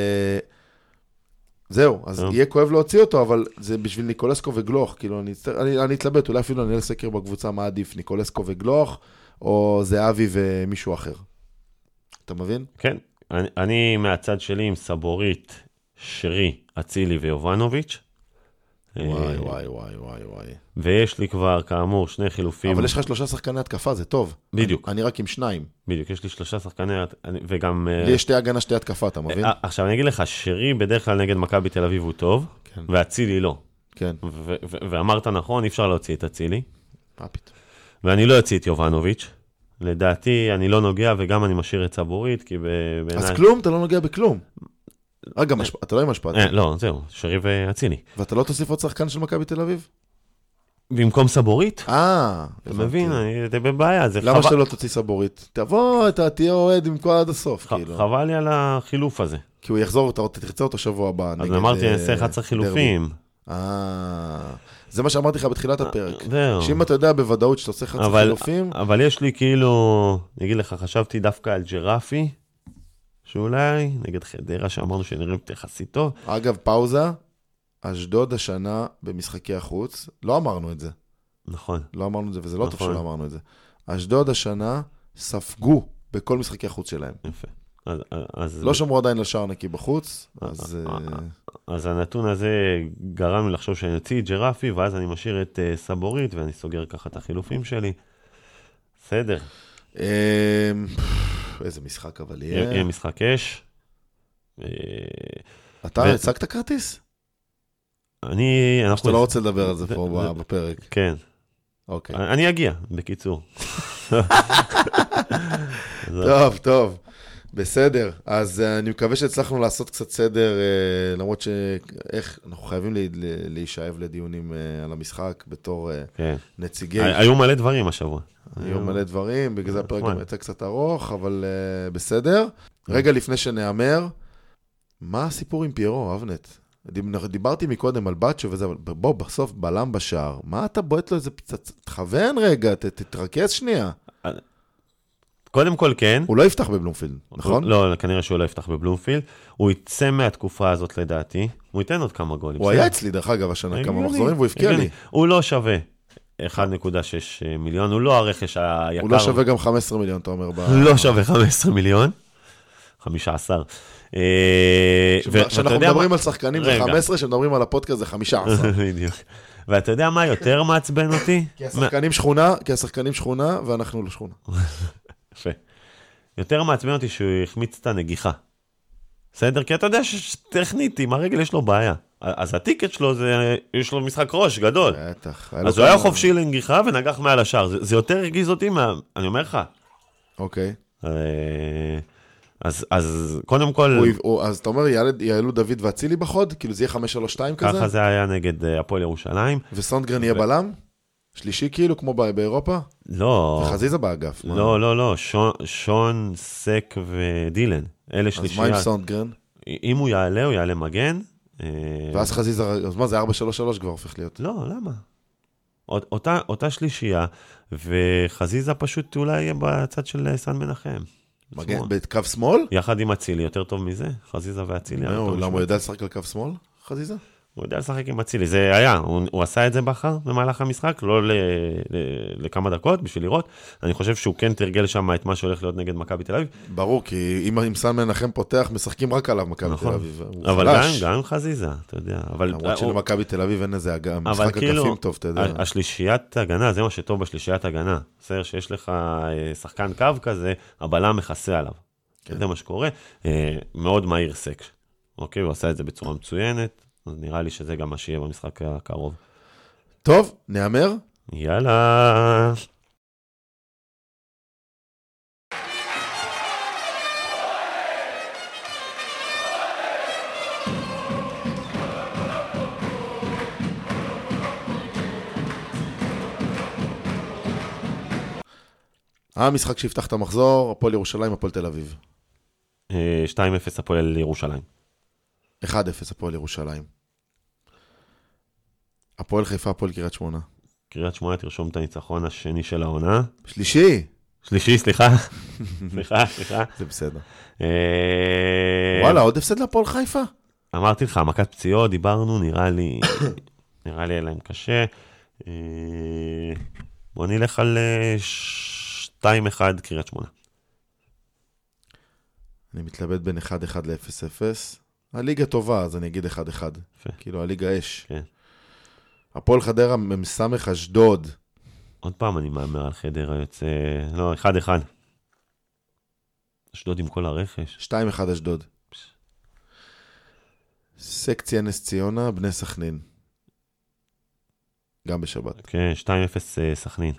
זהו, אז יהיה כואב להוציא אותו, אבל זה בשביל ניקולסקו וגלוך, כאילו אני אתלבט, אולי אפילו אני אסקר בקבוצה מה עדיף, ניקולסקו וגלוך, או זהבי ומישהו אחר. אתה מבין? כן, אני, אני מהצד שלי עם סבורית, שרי, אצילי ויובנוביץ'. וואי, וואי, וואי, וואי, וואי. ויש לי כבר, כאמור, שני חילופים. אבל יש לך שלושה שחקני התקפה, זה טוב. בדיוק. אני, אני רק עם שניים. בדיוק, יש לי שלושה שחקני, וגם... לי יש שתי הגנה, שתי התקפה, אתה מבין? עכשיו, אני אגיד לך, שרי בדרך כלל נגד מכבי תל אביב הוא טוב, כן. ואצילי לא. כן. ו- ו- ואמרת נכון, אי אפשר להוציא את אצילי. מה פתאום? ואני לא אוציא את יובנוביץ'. לדעתי, אני לא נוגע, וגם אני משאיר את סבורית, כי בעיניי... אז כלום, אתה לא נוגע בכלום. רגע, אתה לא עם משפט. לא, זהו, שרי ואצילי. ואתה לא תוסיף עוד שחקן של מכבי תל אביב? במקום סבורית? אה, אתה מבין, זה בבעיה. למה שאתה לא תוציא סבורית? תבוא, אתה תהיה אוהד עם כל עד הסוף, כאילו. חבל לי על החילוף הזה. כי הוא יחזור, אתה תרצה אותו שבוע הבא. אז אמרתי, אני אעשה אחד עשר חילופים. אה, זה מה שאמרתי לך בתחילת הפרק. זהו. שאם אתה יודע בוודאות שאתה עושה אחד עשר חילופים... אבל יש לי כאילו, אני אגיד לך, חשבתי דווקא על ג'רפי, שאולי נגד חדרה שאמרנו שנראים יחסית טוב. אגב, פאוזה, אשדוד השנה במשחקי החוץ, לא אמרנו את זה. נכון. לא אמרנו את זה, וזה לא טוב שלא אמרנו את זה. אשדוד השנה ספגו בכל משחקי החוץ שלהם. יפה. אז, אז... לא שמרו עדיין לשער נקי בחוץ, אז... אז הנתון הזה גרם לי לחשוב שאני אוציא את ג'רפי, ואז אני משאיר את סבורית, ואני סוגר ככה את החילופים שלי. בסדר. איזה משחק אבל יהיה. יהיה משחק אש. אתה הצגת כרטיס? אני... שאתה לא רוצה לדבר על זה פה בפרק. כן. אוקיי. אני אגיע, בקיצור. טוב, טוב. בסדר. אז אני מקווה שהצלחנו לעשות קצת סדר, למרות שאיך, אנחנו חייבים להישאב לדיונים על המשחק בתור נציגי... היו מלא דברים השבוע. היו מלא דברים, בגלל זה הפרק גם יצא קצת ארוך, אבל בסדר. רגע לפני שנאמר, מה הסיפור עם פיירו, אבנט? דיברתי מקודם על בצ'ו וזה, אבל בוא, בסוף בלם בשער. מה אתה בועט לו איזה פצצ... תכוון רגע, תתרכז שנייה. קודם כל כן. הוא לא יפתח בבלומפילד, נכון? לא, כנראה שהוא לא יפתח בבלומפילד. הוא יצא מהתקופה הזאת לדעתי. הוא ייתן עוד כמה גולים. הוא היה אצלי דרך אגב השנה כמה מחזורים והוא הפקיע לי. הוא לא שווה אחד נקודה שש מיליון, הוא לא הרכש היקר. הוא לא שווה גם חמישה עשר מיליון, אתה אומר. לא שווה חמישה עשר מיליון. חמישה עשר. כשאנחנו מדברים על שחקנים זה חמש עשרה, כשמדברים על הפודקאסט זה חמישה עשר. בדיוק. ואתה יודע מה יותר מעצבן אותי? כי השחקנים שכונה, כי השחקנים שכונה ואנחנו לא שכונה. יפה. יותר מעצבן אותי שהוא החמיץ את הנגיחה. בסדר? כי אתה יודע שטכנית, עם הרגל יש לו בעיה. אז הטיקט שלו, זה, יש לו משחק ראש גדול. בטח. אז הוא היה חופשי לנגיחה ונגח מעל השאר. זה, זה יותר הרגיז אותי, מה, אני אומר לך. אוקיי. אז, אז קודם כל... הוא, הוא, אז אתה אומר, יעלו דוד ואצילי בחוד? כאילו זה יהיה חמש שלוש שתיים כזה? ככה זה היה נגד הפועל ירושלים. וסונדגרן יהיה בלם? שלישי כאילו, כמו באירופה? לא. וחזיזה באגף. לא, לא, לא. שון, שון, סק ודילן. אלה שלישייה. אז מה עם סונדגרן? אם הוא יעלה, הוא יעלה מגן. ואז חזיזה, אז מה זה ארבע שלוש שלוש כבר הופך להיות? לא, למה? אותה, אותה שלישייה, וחזיזה פשוט אולי יהיה בצד של סן מנחם. מגן, בקו שמאל? יחד עם אצילי, יותר טוב מזה, חזיזה ואצילי. למה הוא יודע לשחק על קו שמאל, חזיזה? הוא יודע לשחק עם אצילי, זה היה, הוא, הוא עשה את זה בחר במהלך המשחק, לא ל, ל, לכמה דקות בשביל לראות, אני חושב שהוא כן תרגל שם את מה שהולך להיות נגד מכבי תל אביב. ברור, כי אם, אם סן מנחם פותח, משחקים רק עליו מכבי נכון. תל אביב. אבל גם, גם עם חזיזה, אתה יודע. אבל, למרות שלמכבי תל אביב אין איזה משחק כאילו, הקפים טוב, אתה יודע. השלישיית הגנה, זה מה שטוב בשלישיית הגנה. בסדר שיש לך שחקן קו כזה, הבלם מכסה עליו. כן. זה מה שקורה. מאוד מהיר סק. אוקיי, הוא עשה את זה בצורה מצוינת. אז נראה לי שזה גם מה שיהיה במשחק הקרוב. טוב, נאמר? יאללה. המשחק שיפתח את המחזור, הפועל ירושלים, הפועל תל אביב. שתיים אפס הפועל ירושלים. אחד אפס הפועל ירושלים. הפועל חיפה, הפועל קריית שמונה. קריית שמונה תרשום את הניצחון השני של העונה. שלישי. שלישי, סליחה. סליחה, סליחה. זה בסדר. וואלה, עוד הפסד לפועל חיפה? אמרתי לך, מכת פציעות, דיברנו, נראה לי, נראה לי להם קשה. בוא נלך על שתיים אחד קריית שמונה. אני מתלבט בין אחד אחד ל-אפס אפס. הליגה טובה, אז אני אגיד אחד אחד. כאילו, הליגה אש. כן. הפועל חדרה ממסמך אשדוד. עוד פעם אני מאמר על חדרה יוצא... לא, אחד אחד. אשדוד עם כל הרכש. שתיים אחד אשדוד. סקציה נס ציונה, בני סכנין. גם בשבת. כן, שתיים אפס סכנין.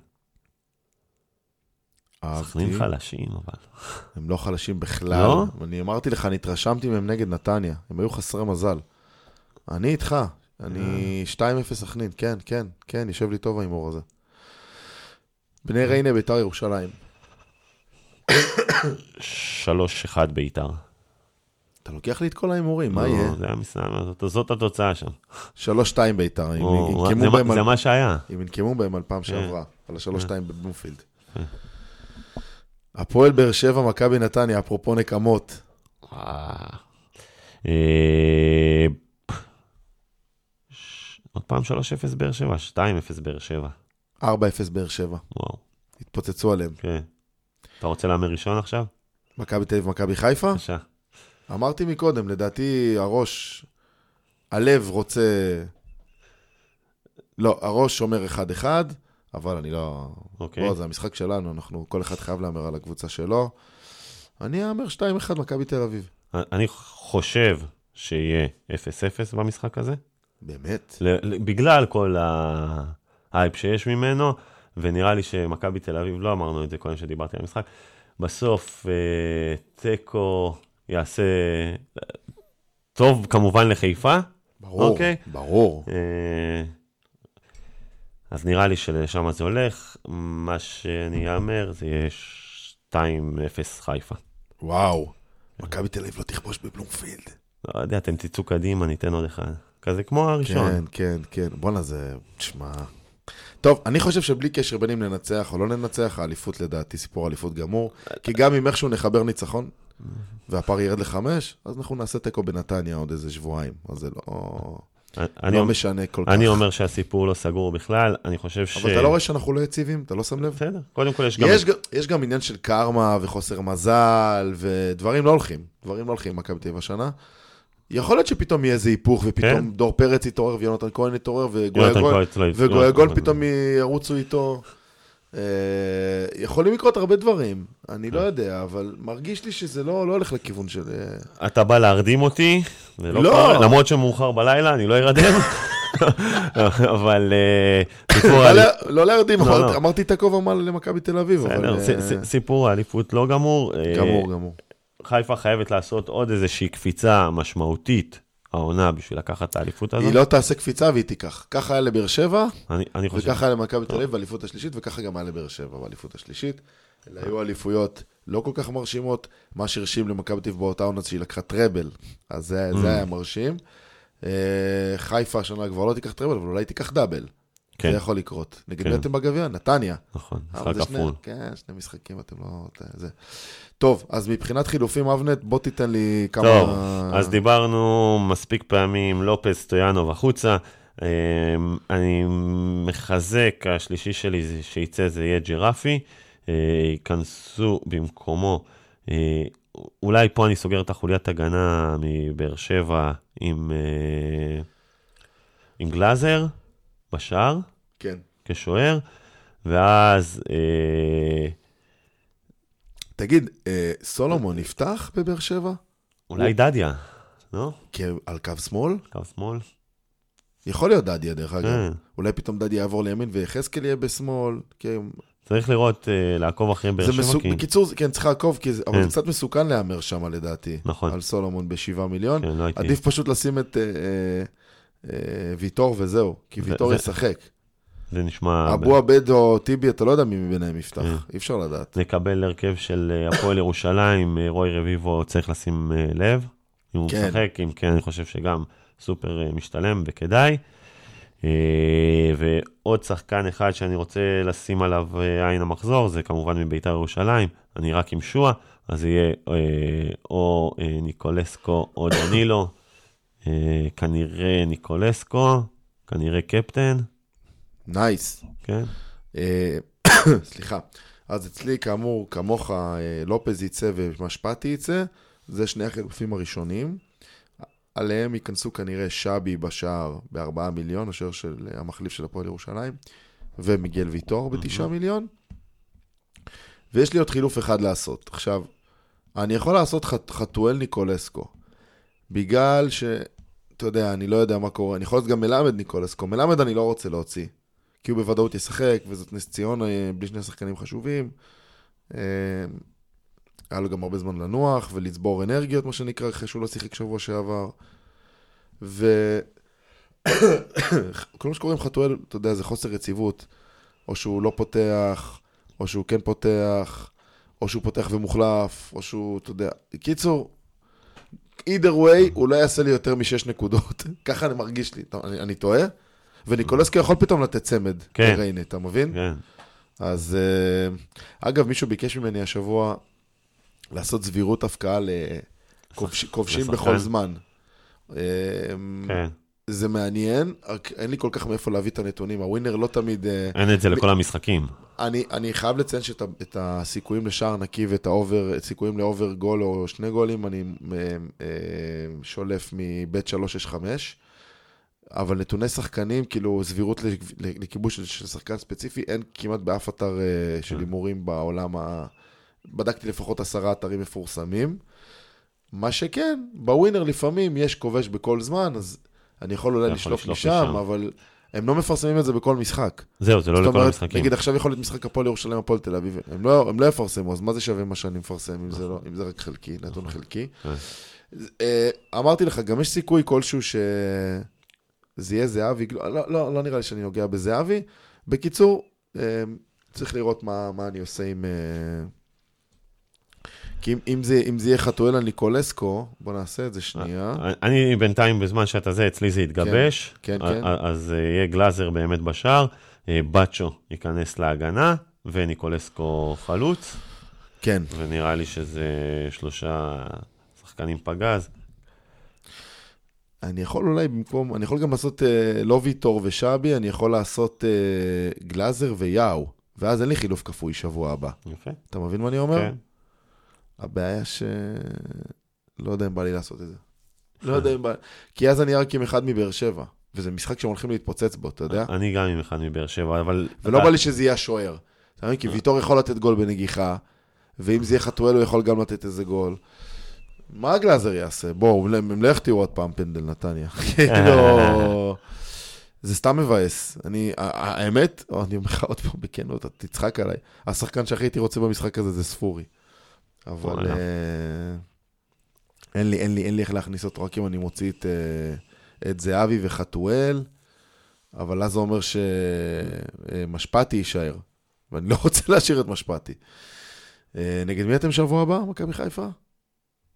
סכנין חלשים, אבל... הם לא חלשים בכלל. לא? אני אמרתי לך, אני התרשמתי מהם נגד נתניה. הם היו חסרי מזל. אני איתך. אני שתיים אפס סכנין. כן, כן, כן, יושב לי טוב האימור הזה. בני ריינה ביתר ירושלים. שלוש אחד ביתר. אתה לוקח לי את כל האימורים, מה יהיה? זה המסעמה, זאת התוצאה שם. שלוש שתיים ביתר. זה מה שהיה. אם ינקמו בהם על פעם שעברה, על השלוש שתיים בבלומפילד. הפועל באר שבע, מכבי נתניה, אפרופו נקמות. עוד פעם שלוש אפס באר שבע, שתיים אפס באר שבע. ארבע אפס באר שבע. וואו. התפוצצו עליהם. כן. אתה רוצה להמר ראשון עכשיו? מכבי תל אביב, מכבי חיפה? בבקשה. אמרתי מקודם, לדעתי הראש, הלב רוצה... לא, הראש אומר אחד אחד, אבל אני לא... אוקיי. לא, זה המשחק שלנו, אנחנו, כל אחד חייב להמר על הקבוצה שלו. אני אאמר שתיים אחד, מכבי תל אביב. אני חושב שיהיה אפס אפס במשחק הזה. באמת? בגלל כל ההייפ שיש ממנו, ונראה לי שמכבי תל אביב, לא אמרנו את זה קודם שדיברתי על המשחק, בסוף טקו יעשה טוב כמובן לחיפה. ברור, אוקיי? ברור. אז נראה לי שלשם זה הולך, מה שאני אאמר זה יהיה שתיים אפס חיפה. וואו, מכבי תל אביב לא תכבוש בבלומפילד. לא יודע, אתם תצאו קדימה, ניתן עוד אחד. כזה כמו הראשון. כן, כן, כן. בוא'נה, זה... תשמע... טוב, אני חושב שבלי קשר בין אם ננצח או לא ננצח, האליפות לדעתי סיפור אליפות גמור, כי גם אם איכשהו נחבר ניצחון, והפער ירד לחמש, אז אנחנו נעשה טקו בנתניה עוד איזה שבועיים. אז זה לא... לא משנה כל כך. אני אומר שהסיפור לא סגור בכלל, אני חושב ש... אבל אתה לא רואה שאנחנו לא יציבים, אתה לא שם לב? בסדר, קודם כל יש גם... יש גם עניין של קרמה וחוסר מזל, ודברים לא הולכים. דברים לא הולכים, מכבי תל אביב השנה. יכול להיות שפתאום יהיה איזה היפוך, ופתאום דור פרץ יתעורר, ויונתן כהן יתעורר, וגויה גול פתאום ירוצו איתו. יכולים לקרות הרבה דברים, אני לא יודע, אבל מרגיש לי שזה לא הולך לכיוון של... אתה בא להרדים אותי, למרות שמאוחר בלילה, אני לא ירדם, אבל... לא להרדים, אמרתי את הכובע מה למכבי תל אביב. סיפור האליפות לא גמור. גמור, גמור. חיפה חייבת לעשות עוד איזושהי קפיצה משמעותית, העונה בשביל לקחת את האליפות הזאת. היא לא תעשה קפיצה והיא תיקח. ככה היה לבאר שבע, אני, אני חושב. וככה היה למכבי תל אביב באליפות השלישית, וככה גם היה לבאר שבע באליפות השלישית. אלה היו אליפויות לא כל כך מרשימות, מה שהרשים למכבי תל אביב באותה עונה שהיא לקחה טראבל, אז זה, זה היה מרשים. חיפה השנה כבר לא תיקח טראבל, אבל אולי תיקח דאבל. כן. זה יכול לקרות. נגד כן. מי אתם בגביע? נתניה. נכון, אבל משחק זה שני- כפול. כן, שני משחקים, אתם לא... זה. טוב, אז מבחינת חילופים, אבנט, בוא תיתן לי כמה... טוב, אז דיברנו מספיק פעמים, לופס, סטויאנוב החוצה. אמ, אני מחזק, השלישי שלי זה- שיצא זה יהיה ג'רפי. אה, ייכנסו במקומו. אה, אולי פה אני סוגר את החוליית הגנה מבאר שבע עם, אה, עם גלאזר בשער כן. כשוער, ואז אה, תגיד, אה, סולומון נפתח בבאר שבע? אולי דדיה, לא? כי על קו שמאל? קו שמאל? יכול להיות דדיה, דרך אגב. כן. אולי פתאום דדיה יעבור לימין ויחזקאל יהיה בשמאל. כי... צריך לראות, אה, לעקוב אחרי באר זה שבע, מסוק... כי... בקיצור, כן, צריך לעקוב, כי זה... אבל כן. זה קצת מסוכן להאמר שם, לדעתי. נכון. על סולומון בשבעה מיליון. כן, לא הייתי... עדיף פשוט לשים את אה, אה, אה, ויטור וזהו, כי זה- ויטור זה- ישחק. זה נשמע... אבו עבד או טיבי, אתה לא יודע מי מביניהם יפתח. כן. אי אפשר לדעת. נקבל הרכב של אה, הפועל ירושלים, אה, רוי רביבו צריך לשים אה, לב, אם הוא כן. משחק, אם כן, אני חושב שגם סופר אה, משתלם וכדאי. אה, ועוד שחקן אחד שאני רוצה לשים עליו אה, עין המחזור, זה כמובן מביתר ירושלים, אני רק עם שואה, אז יהיה אה, או אה, ניקולסקו או דנילו, אה, כנראה ניקולסקו, כנראה קפטן, נייס. כן? אה, סליחה. אז אצלי, כאמור, כמוך, אה, לופז יצא ומשפטי יצא. זה שני החילופים הראשונים. עליהם ייכנסו כנראה שבי בשער בארבעה מיליון, השוער של המחליף של הפועל ירושלים, ומיגל ויטור בתשעה מיליון. ויש לי עוד חילוף אחד לעשות. עכשיו, אני יכול לעשות חת, חתואל ניקולסקו, בגלל ש, אתה יודע, אני לא יודע מה קורה, אני יכול להיות גם מלמד ניקולסקו, מלמד אני לא רוצה להוציא, כי הוא בוודאות ישחק, וזאת נס ציונה בלי שני שחקנים חשובים, היה לו גם הרבה זמן לנוח, ולצבור אנרגיות, מה שנקרא, אחרי שהוא לא שיחק שבוע שעבר, ו... כל מה שקורה עם חתואל, אתה יודע, זה חוסר יציבות, או שהוא לא פותח, או שהוא כן פותח, או שהוא פותח ומוחלף, או שהוא, אתה יודע, קיצור, either way, הוא לא יעשה לי יותר משש נקודות, ככה אני מרגיש לי, אני, אני טועה, וניקולסקי יכול פתאום לתת צמד, כן. לריינה, אתה מבין? כן. אז, אגב, מישהו ביקש ממני השבוע, לעשות סבירות הפקעה לכובשים בכל זמן. כן. זה מעניין, רק אין לי כל כך מאיפה להביא את הנתונים. הווינר לא תמיד... אין את זה לכל המשחקים. אני, אני חייב לציין שאת את הסיכויים לשער נקי ואת האובר, סיכויים לאובר גול או שני גולים, אני שולף מבית שלוש שש חמש, אבל נתוני שחקנים, כאילו סבירות לכיבוש של שחקן ספציפי, אין כמעט באף אתר של הימורים בעולם ה... בדקתי לפחות עשרה אתרים מפורסמים. מה שכן, בווינר לפעמים יש כובש בכל זמן, אז אני יכול אולי לשלוף משם, אבל הם לא מפרסמים את זה בכל משחק. זהו, זה לא לכל המשחקים. נגיד, עכשיו יכול להיות משחק הפועל ירושלים, הפועל תל אביב, הם לא, הם לא יפרסמו, אז מה זה שווה מה שאני מפרסם, אם זה, לא, אם זה רק חלקי, נתון חלקי. אמרתי לך, גם יש סיכוי כלשהו שזה יהיה זהבי, לא, לא, לא נראה לי שאני נוגע בזהבי. בקיצור, צריך לראות מה, מה אני עושה עם... כי אם, אם, זה, אם זה יהיה חתואל על ניקולסקו, בוא נעשה את זה שנייה. אני בינתיים בזמן שאתה זה, אצלי זה יתגבש. כן, כן, כן. אז יהיה גלאזר באמת בשער, בצ'ו ייכנס להגנה, וניקולסקו חלוץ. כן. ונראה לי שזה שלושה שחקנים פגז. אני יכול אולי במקום, אני יכול גם לעשות אה, לא ויטור ושבי, אני יכול לעשות אה, גלאזר ויאו, ואז אין לי חילוף כפוי שבוע הבא. יפה. אתה מבין מה אני אומר? כן. הבעיה ש... לא יודע אם בא לי לעשות את זה. לא יודע אם בא... כי אז אני רק עם אחד מבאר שבע, וזה משחק שהם הולכים להתפוצץ בו, אתה יודע? אני גם עם אחד מבאר שבע, אבל... ולא בא לי שזה יהיה השוער. אתה מבין? כי ויטור יכול לתת גול בנגיחה, ואם זה יהיה חתואל הוא יכול גם לתת איזה גול. מה גלאזר יעשה? בואו, הם לא יחטיאו עוד פעם פנדל נתניה. כאילו... זה סתם מבאס. אני, האמת, אני אומר לך עוד פעם בכנות, אתה תצחק עליי. השחקן שהכי הייתי רוצה במשחק הזה זה ספורי. אבל אין לי, אין לי, אין לי איך להכניס אותו, רק אם אני מוציא את, את זהבי וחתואל, אבל אז זה אומר שמשפטי יישאר, ואני לא רוצה להשאיר את משפטי. נגד מי אתם שבוע הבא, מכבי חיפה?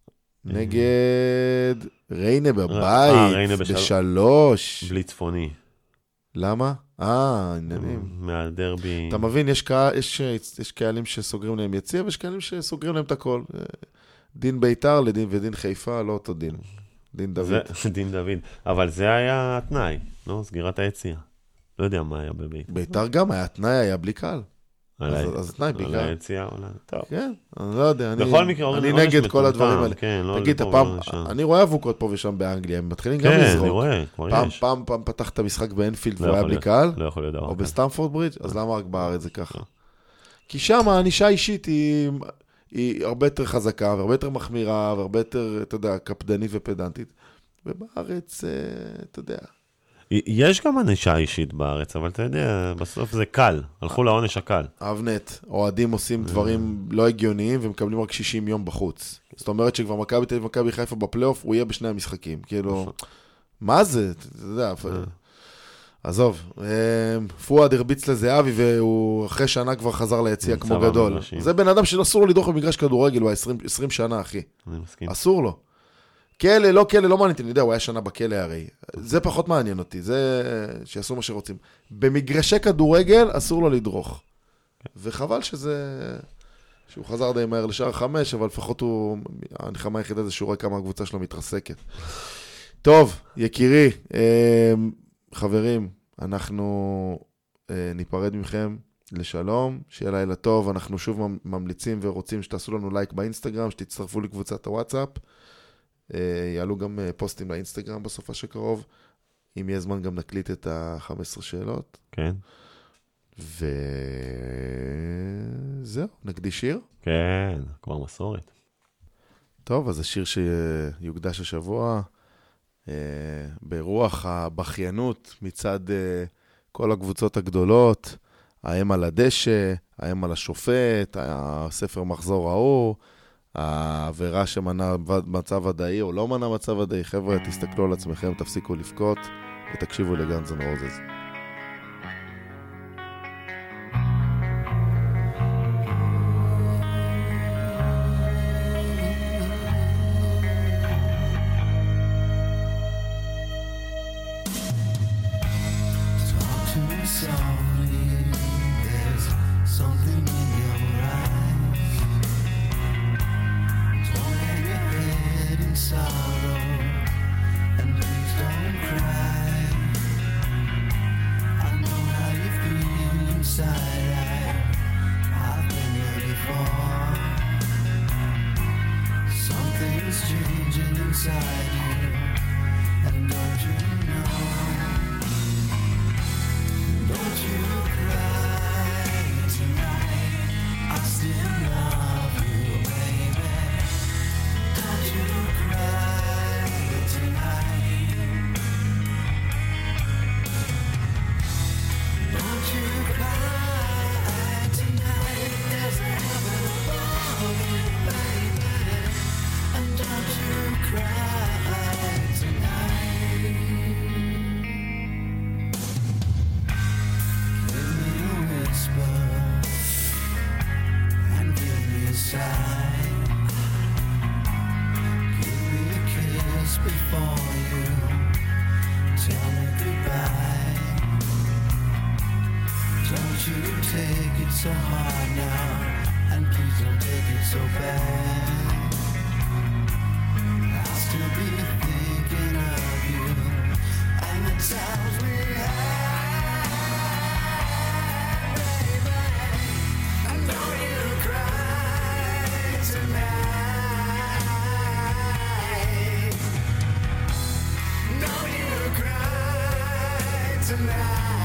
נגד ריינה אה, בבית, ריינה בשל- בשלוש. בלי צפוני. למה? אה, עניינים. מהדרבי. אתה מבין, יש, קה... יש, יש קהלים שסוגרים להם יציע, ויש קהלים שסוגרים להם את הכל. דין ביתר לדין ודין חיפה, לא אותו דין. דין דוד. זה, דין דוד. אבל זה היה התנאי, לא? סגירת היציאה. לא יודע מה היה בביתר. ביתר גם היה, התנאי היה בלי קהל. על אז- אז התנאי על בעיקר. היציאה עולה. טוב. כן, אני לא יודע, אני, בכל מקרה, אני עונש נגד כל מטומטם, הדברים האלה. כן, לא תגיד, לפה הפעם, ולא לשם. אני רואה אבוקות פה ושם באנגליה, הם מתחילים גם כן, לזרוק. אני רואה, כבר פעם, יש. פעם, פעם פתח את המשחק באנפילד לא והוא היה יכול בלי להיות. קהל, לא יכול להיות דבר או כזה. בסטמפורד ברידג', אז למה רק בארץ זה ככה? כי שם הענישה האישית היא, היא הרבה יותר חזקה, והרבה יותר מחמירה, והרבה יותר, אתה יודע, קפדנית ופדנטית. ובארץ, אה, אתה יודע. יש גם ענישה אישית בארץ, אבל אתה יודע, בסוף זה קל. הלכו לעונש הקל. אבנט, אוהדים עושים דברים לא הגיוניים, ומקבלים רק שישים יום בחוץ. זאת אומרת שכבר מכבי תל אביב ומכבי חיפה בפלייאוף, הוא יהיה בשני המשחקים. כאילו, מה זה? אתה יודע, עזוב. פואד הרביץ לזהבי, והוא אחרי שנה כבר חזר ליציע כמו גדול. זה בן אדם שאסור לו לדרוך במגרש כדורגל, הוא היה עשרים שנה, אחי. אני מסכים. אסור לו. כלא, לא כלא, לא מעניין אותי, אני יודע, הוא היה שנה בכלא הרי. זה פחות מעניין אותי, זה שיעשו מה שרוצים. במגרשי כדורגל אסור לו לדרוך. וחבל שזה, שהוא חזר די מהר לשער חמש, אבל לפחות הוא, הנחמה היחידה זה שהוא רואה כמה הקבוצה שלו מתרסקת. טוב, יקירי, חברים, אנחנו ניפרד מכם לשלום, שיהיה לילה טוב, אנחנו שוב ממליצים ורוצים שתעשו לנו לייק באינסטגרם, שתצטרפו לקבוצת הוואטסאפ, יעלו גם פוסטים לאינסטגרם בסופה שקרוב, אם יהיה זמן גם נקליט את ה-חמש עשרה שאלות. כן. וזהו, נקדיש שיר? כן, כבר מסורת. טוב, אז השיר שיוקדש השבוע, ברוח הבכיינות מצד כל הקבוצות הגדולות, האם על הדשא, האם על השופט, הספר מחזור ההוא, העבירה שמנע מצב ודאי או לא מנע מצב ודאי. חבר'ה, תסתכלו על עצמכם, תפסיקו לבכות ותקשיבו לגאנז אנד רוזז.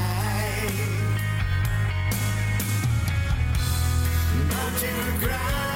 Cry